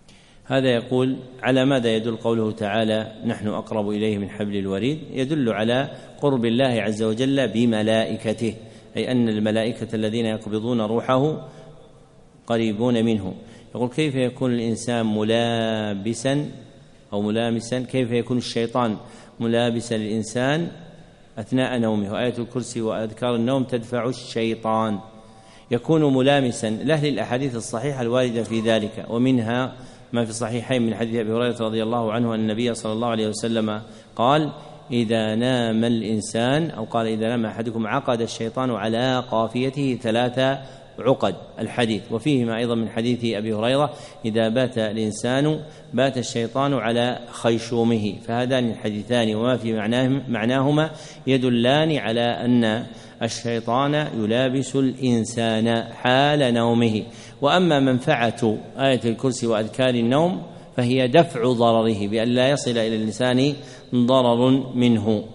هذا يقول: على ماذا يدل قوله تعالى نحن أقرب إليه من حبل الوريد؟ يدل على قرب الله عز وجل بملائكته، أي أن الملائكة الذين يقبضون روحه قريبون منه. يقول: كيف يكون الإنسان ملابسا أو ملامسا كيف يكون الشيطان ملابسا للإنسان أثناء نومه؟ وآية الكرسي وأذكار النوم تدفع الشيطان. يكون ملامسا له للأحاديث الصحيحة الواردة في ذلك، ومنها ما في الصحيحين من حديث أبي هريرة رضي الله عنه أن النبي صلى الله عليه وسلم قال: إذا نام الإنسان أو قال إذا نام أحدكم عقد الشيطان على قافيته ثلاث عقد الحديث. وفيهما أيضا من حديث أبي هريرة: إذا بات الإنسان بات الشيطان على خيشومه. فهذان الحديثان وما في معناهما يدلان على أن الشيطان يلابس الإنسان حال نومه. وأما منفعة آية الكرسي وأذكار النوم فهي دفع ضرره بأن لا يصل إلى الإنسان ضرر منه.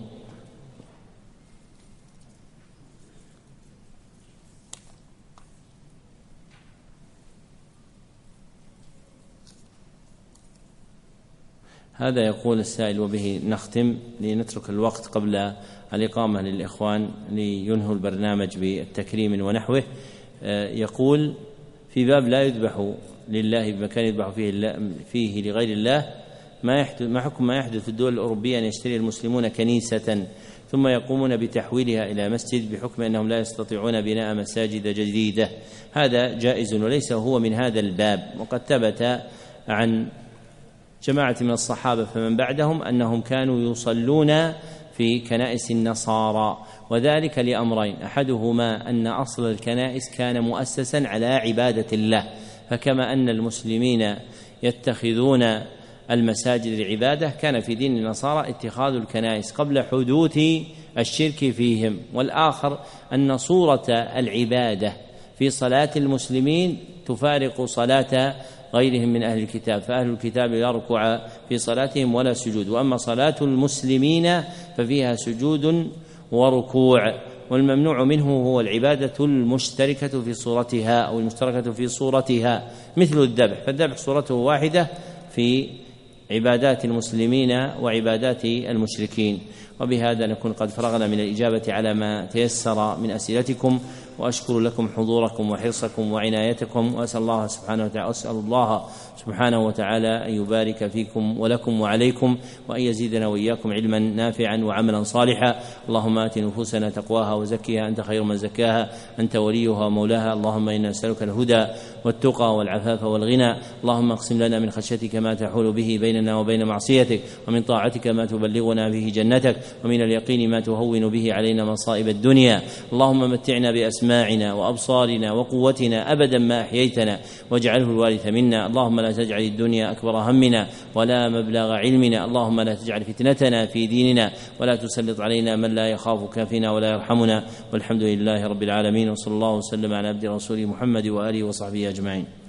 هذا يقول السائل، وبه نختم لنترك الوقت قبل الإقامة للإخوان لينهوا البرنامج بالتكريم ونحوه. يقول: في باب لا يذبح لله بمكان يذبح فيه, فيه لغير الله، ما يحدث ما حكم ما يحدث في الدول الأوروبية أن يشتري المسلمون كنيسة ثم يقومون بتحويلها إلى مسجد بحكم أنهم لا يستطيعون بناء مساجد جديدة؟ هذا جائز وليس هو من هذا الباب. وقد ثبت عن جماعة من الصحابة فمن بعدهم أنهم كانوا يصلون في كنائس النصارى، وذلك لأمرين: أحدهما أن أصل الكنائس كان مؤسسا على عبادة الله، فكما أن المسلمين يتخذون المساجد لعبادة كان في دين النصارى اتخاذ الكنائس قبل حدوث الشرك فيهم. والآخر أن صورة العبادة في صلاة المسلمين تفارق صلاة غيرهم من أهل الكتاب، فأهل الكتاب لا ركوع في صلاتهم ولا سجود، وأما صلاة المسلمين ففيها سجود وركوع، والممنوع منه هو العبادة المشتركة في صورتها أو المشتركة في صورتها مثل الذبح، فالذبح صورته واحدة في عبادات المسلمين وعبادات المشركين. وبهذا نكون قد فرغنا من الإجابة على ما تيسر من أسئلتكم، وأشكر لكم حضوركم وحرصكم وعنايتكم، وأسأل الله سبحانه وتعالى أسأل الله سبحانه وتعالى أن يبارك فيكم ولكم وعليكم، وأن يزيدنا وإياكم علما نافعا وعملا صالحا. اللهم آت نفوسنا تقواها وزكها أنت خير من زكاها أنت وليها ومولاها. اللهم إنا نسألك الهدى والتقى والعفاف والغنى. اللهم اقسم لنا من خشيتك ما تحول به بيننا وبين معصيتك، ومن طاعتك ما تبلغنا به جنتك، ومن اليقين ما تهون به علينا مصائب الدنيا. اللهم متعنا بأسماعنا وأبصارنا وقوتنا أبدا ما أحييتنا، واجعله الوارث منا. اللهم لا تجعل الدنيا أكبر همنا ولا مبلغ علمنا. اللهم لا تجعل فتنتنا في ديننا، ولا تسلط علينا من لا يخافك فينا ولا يرحمنا. والحمد لله رب العالمين، وصلى الله وسلم على عبد رسوله محمد وآله وصحبه أجمعين.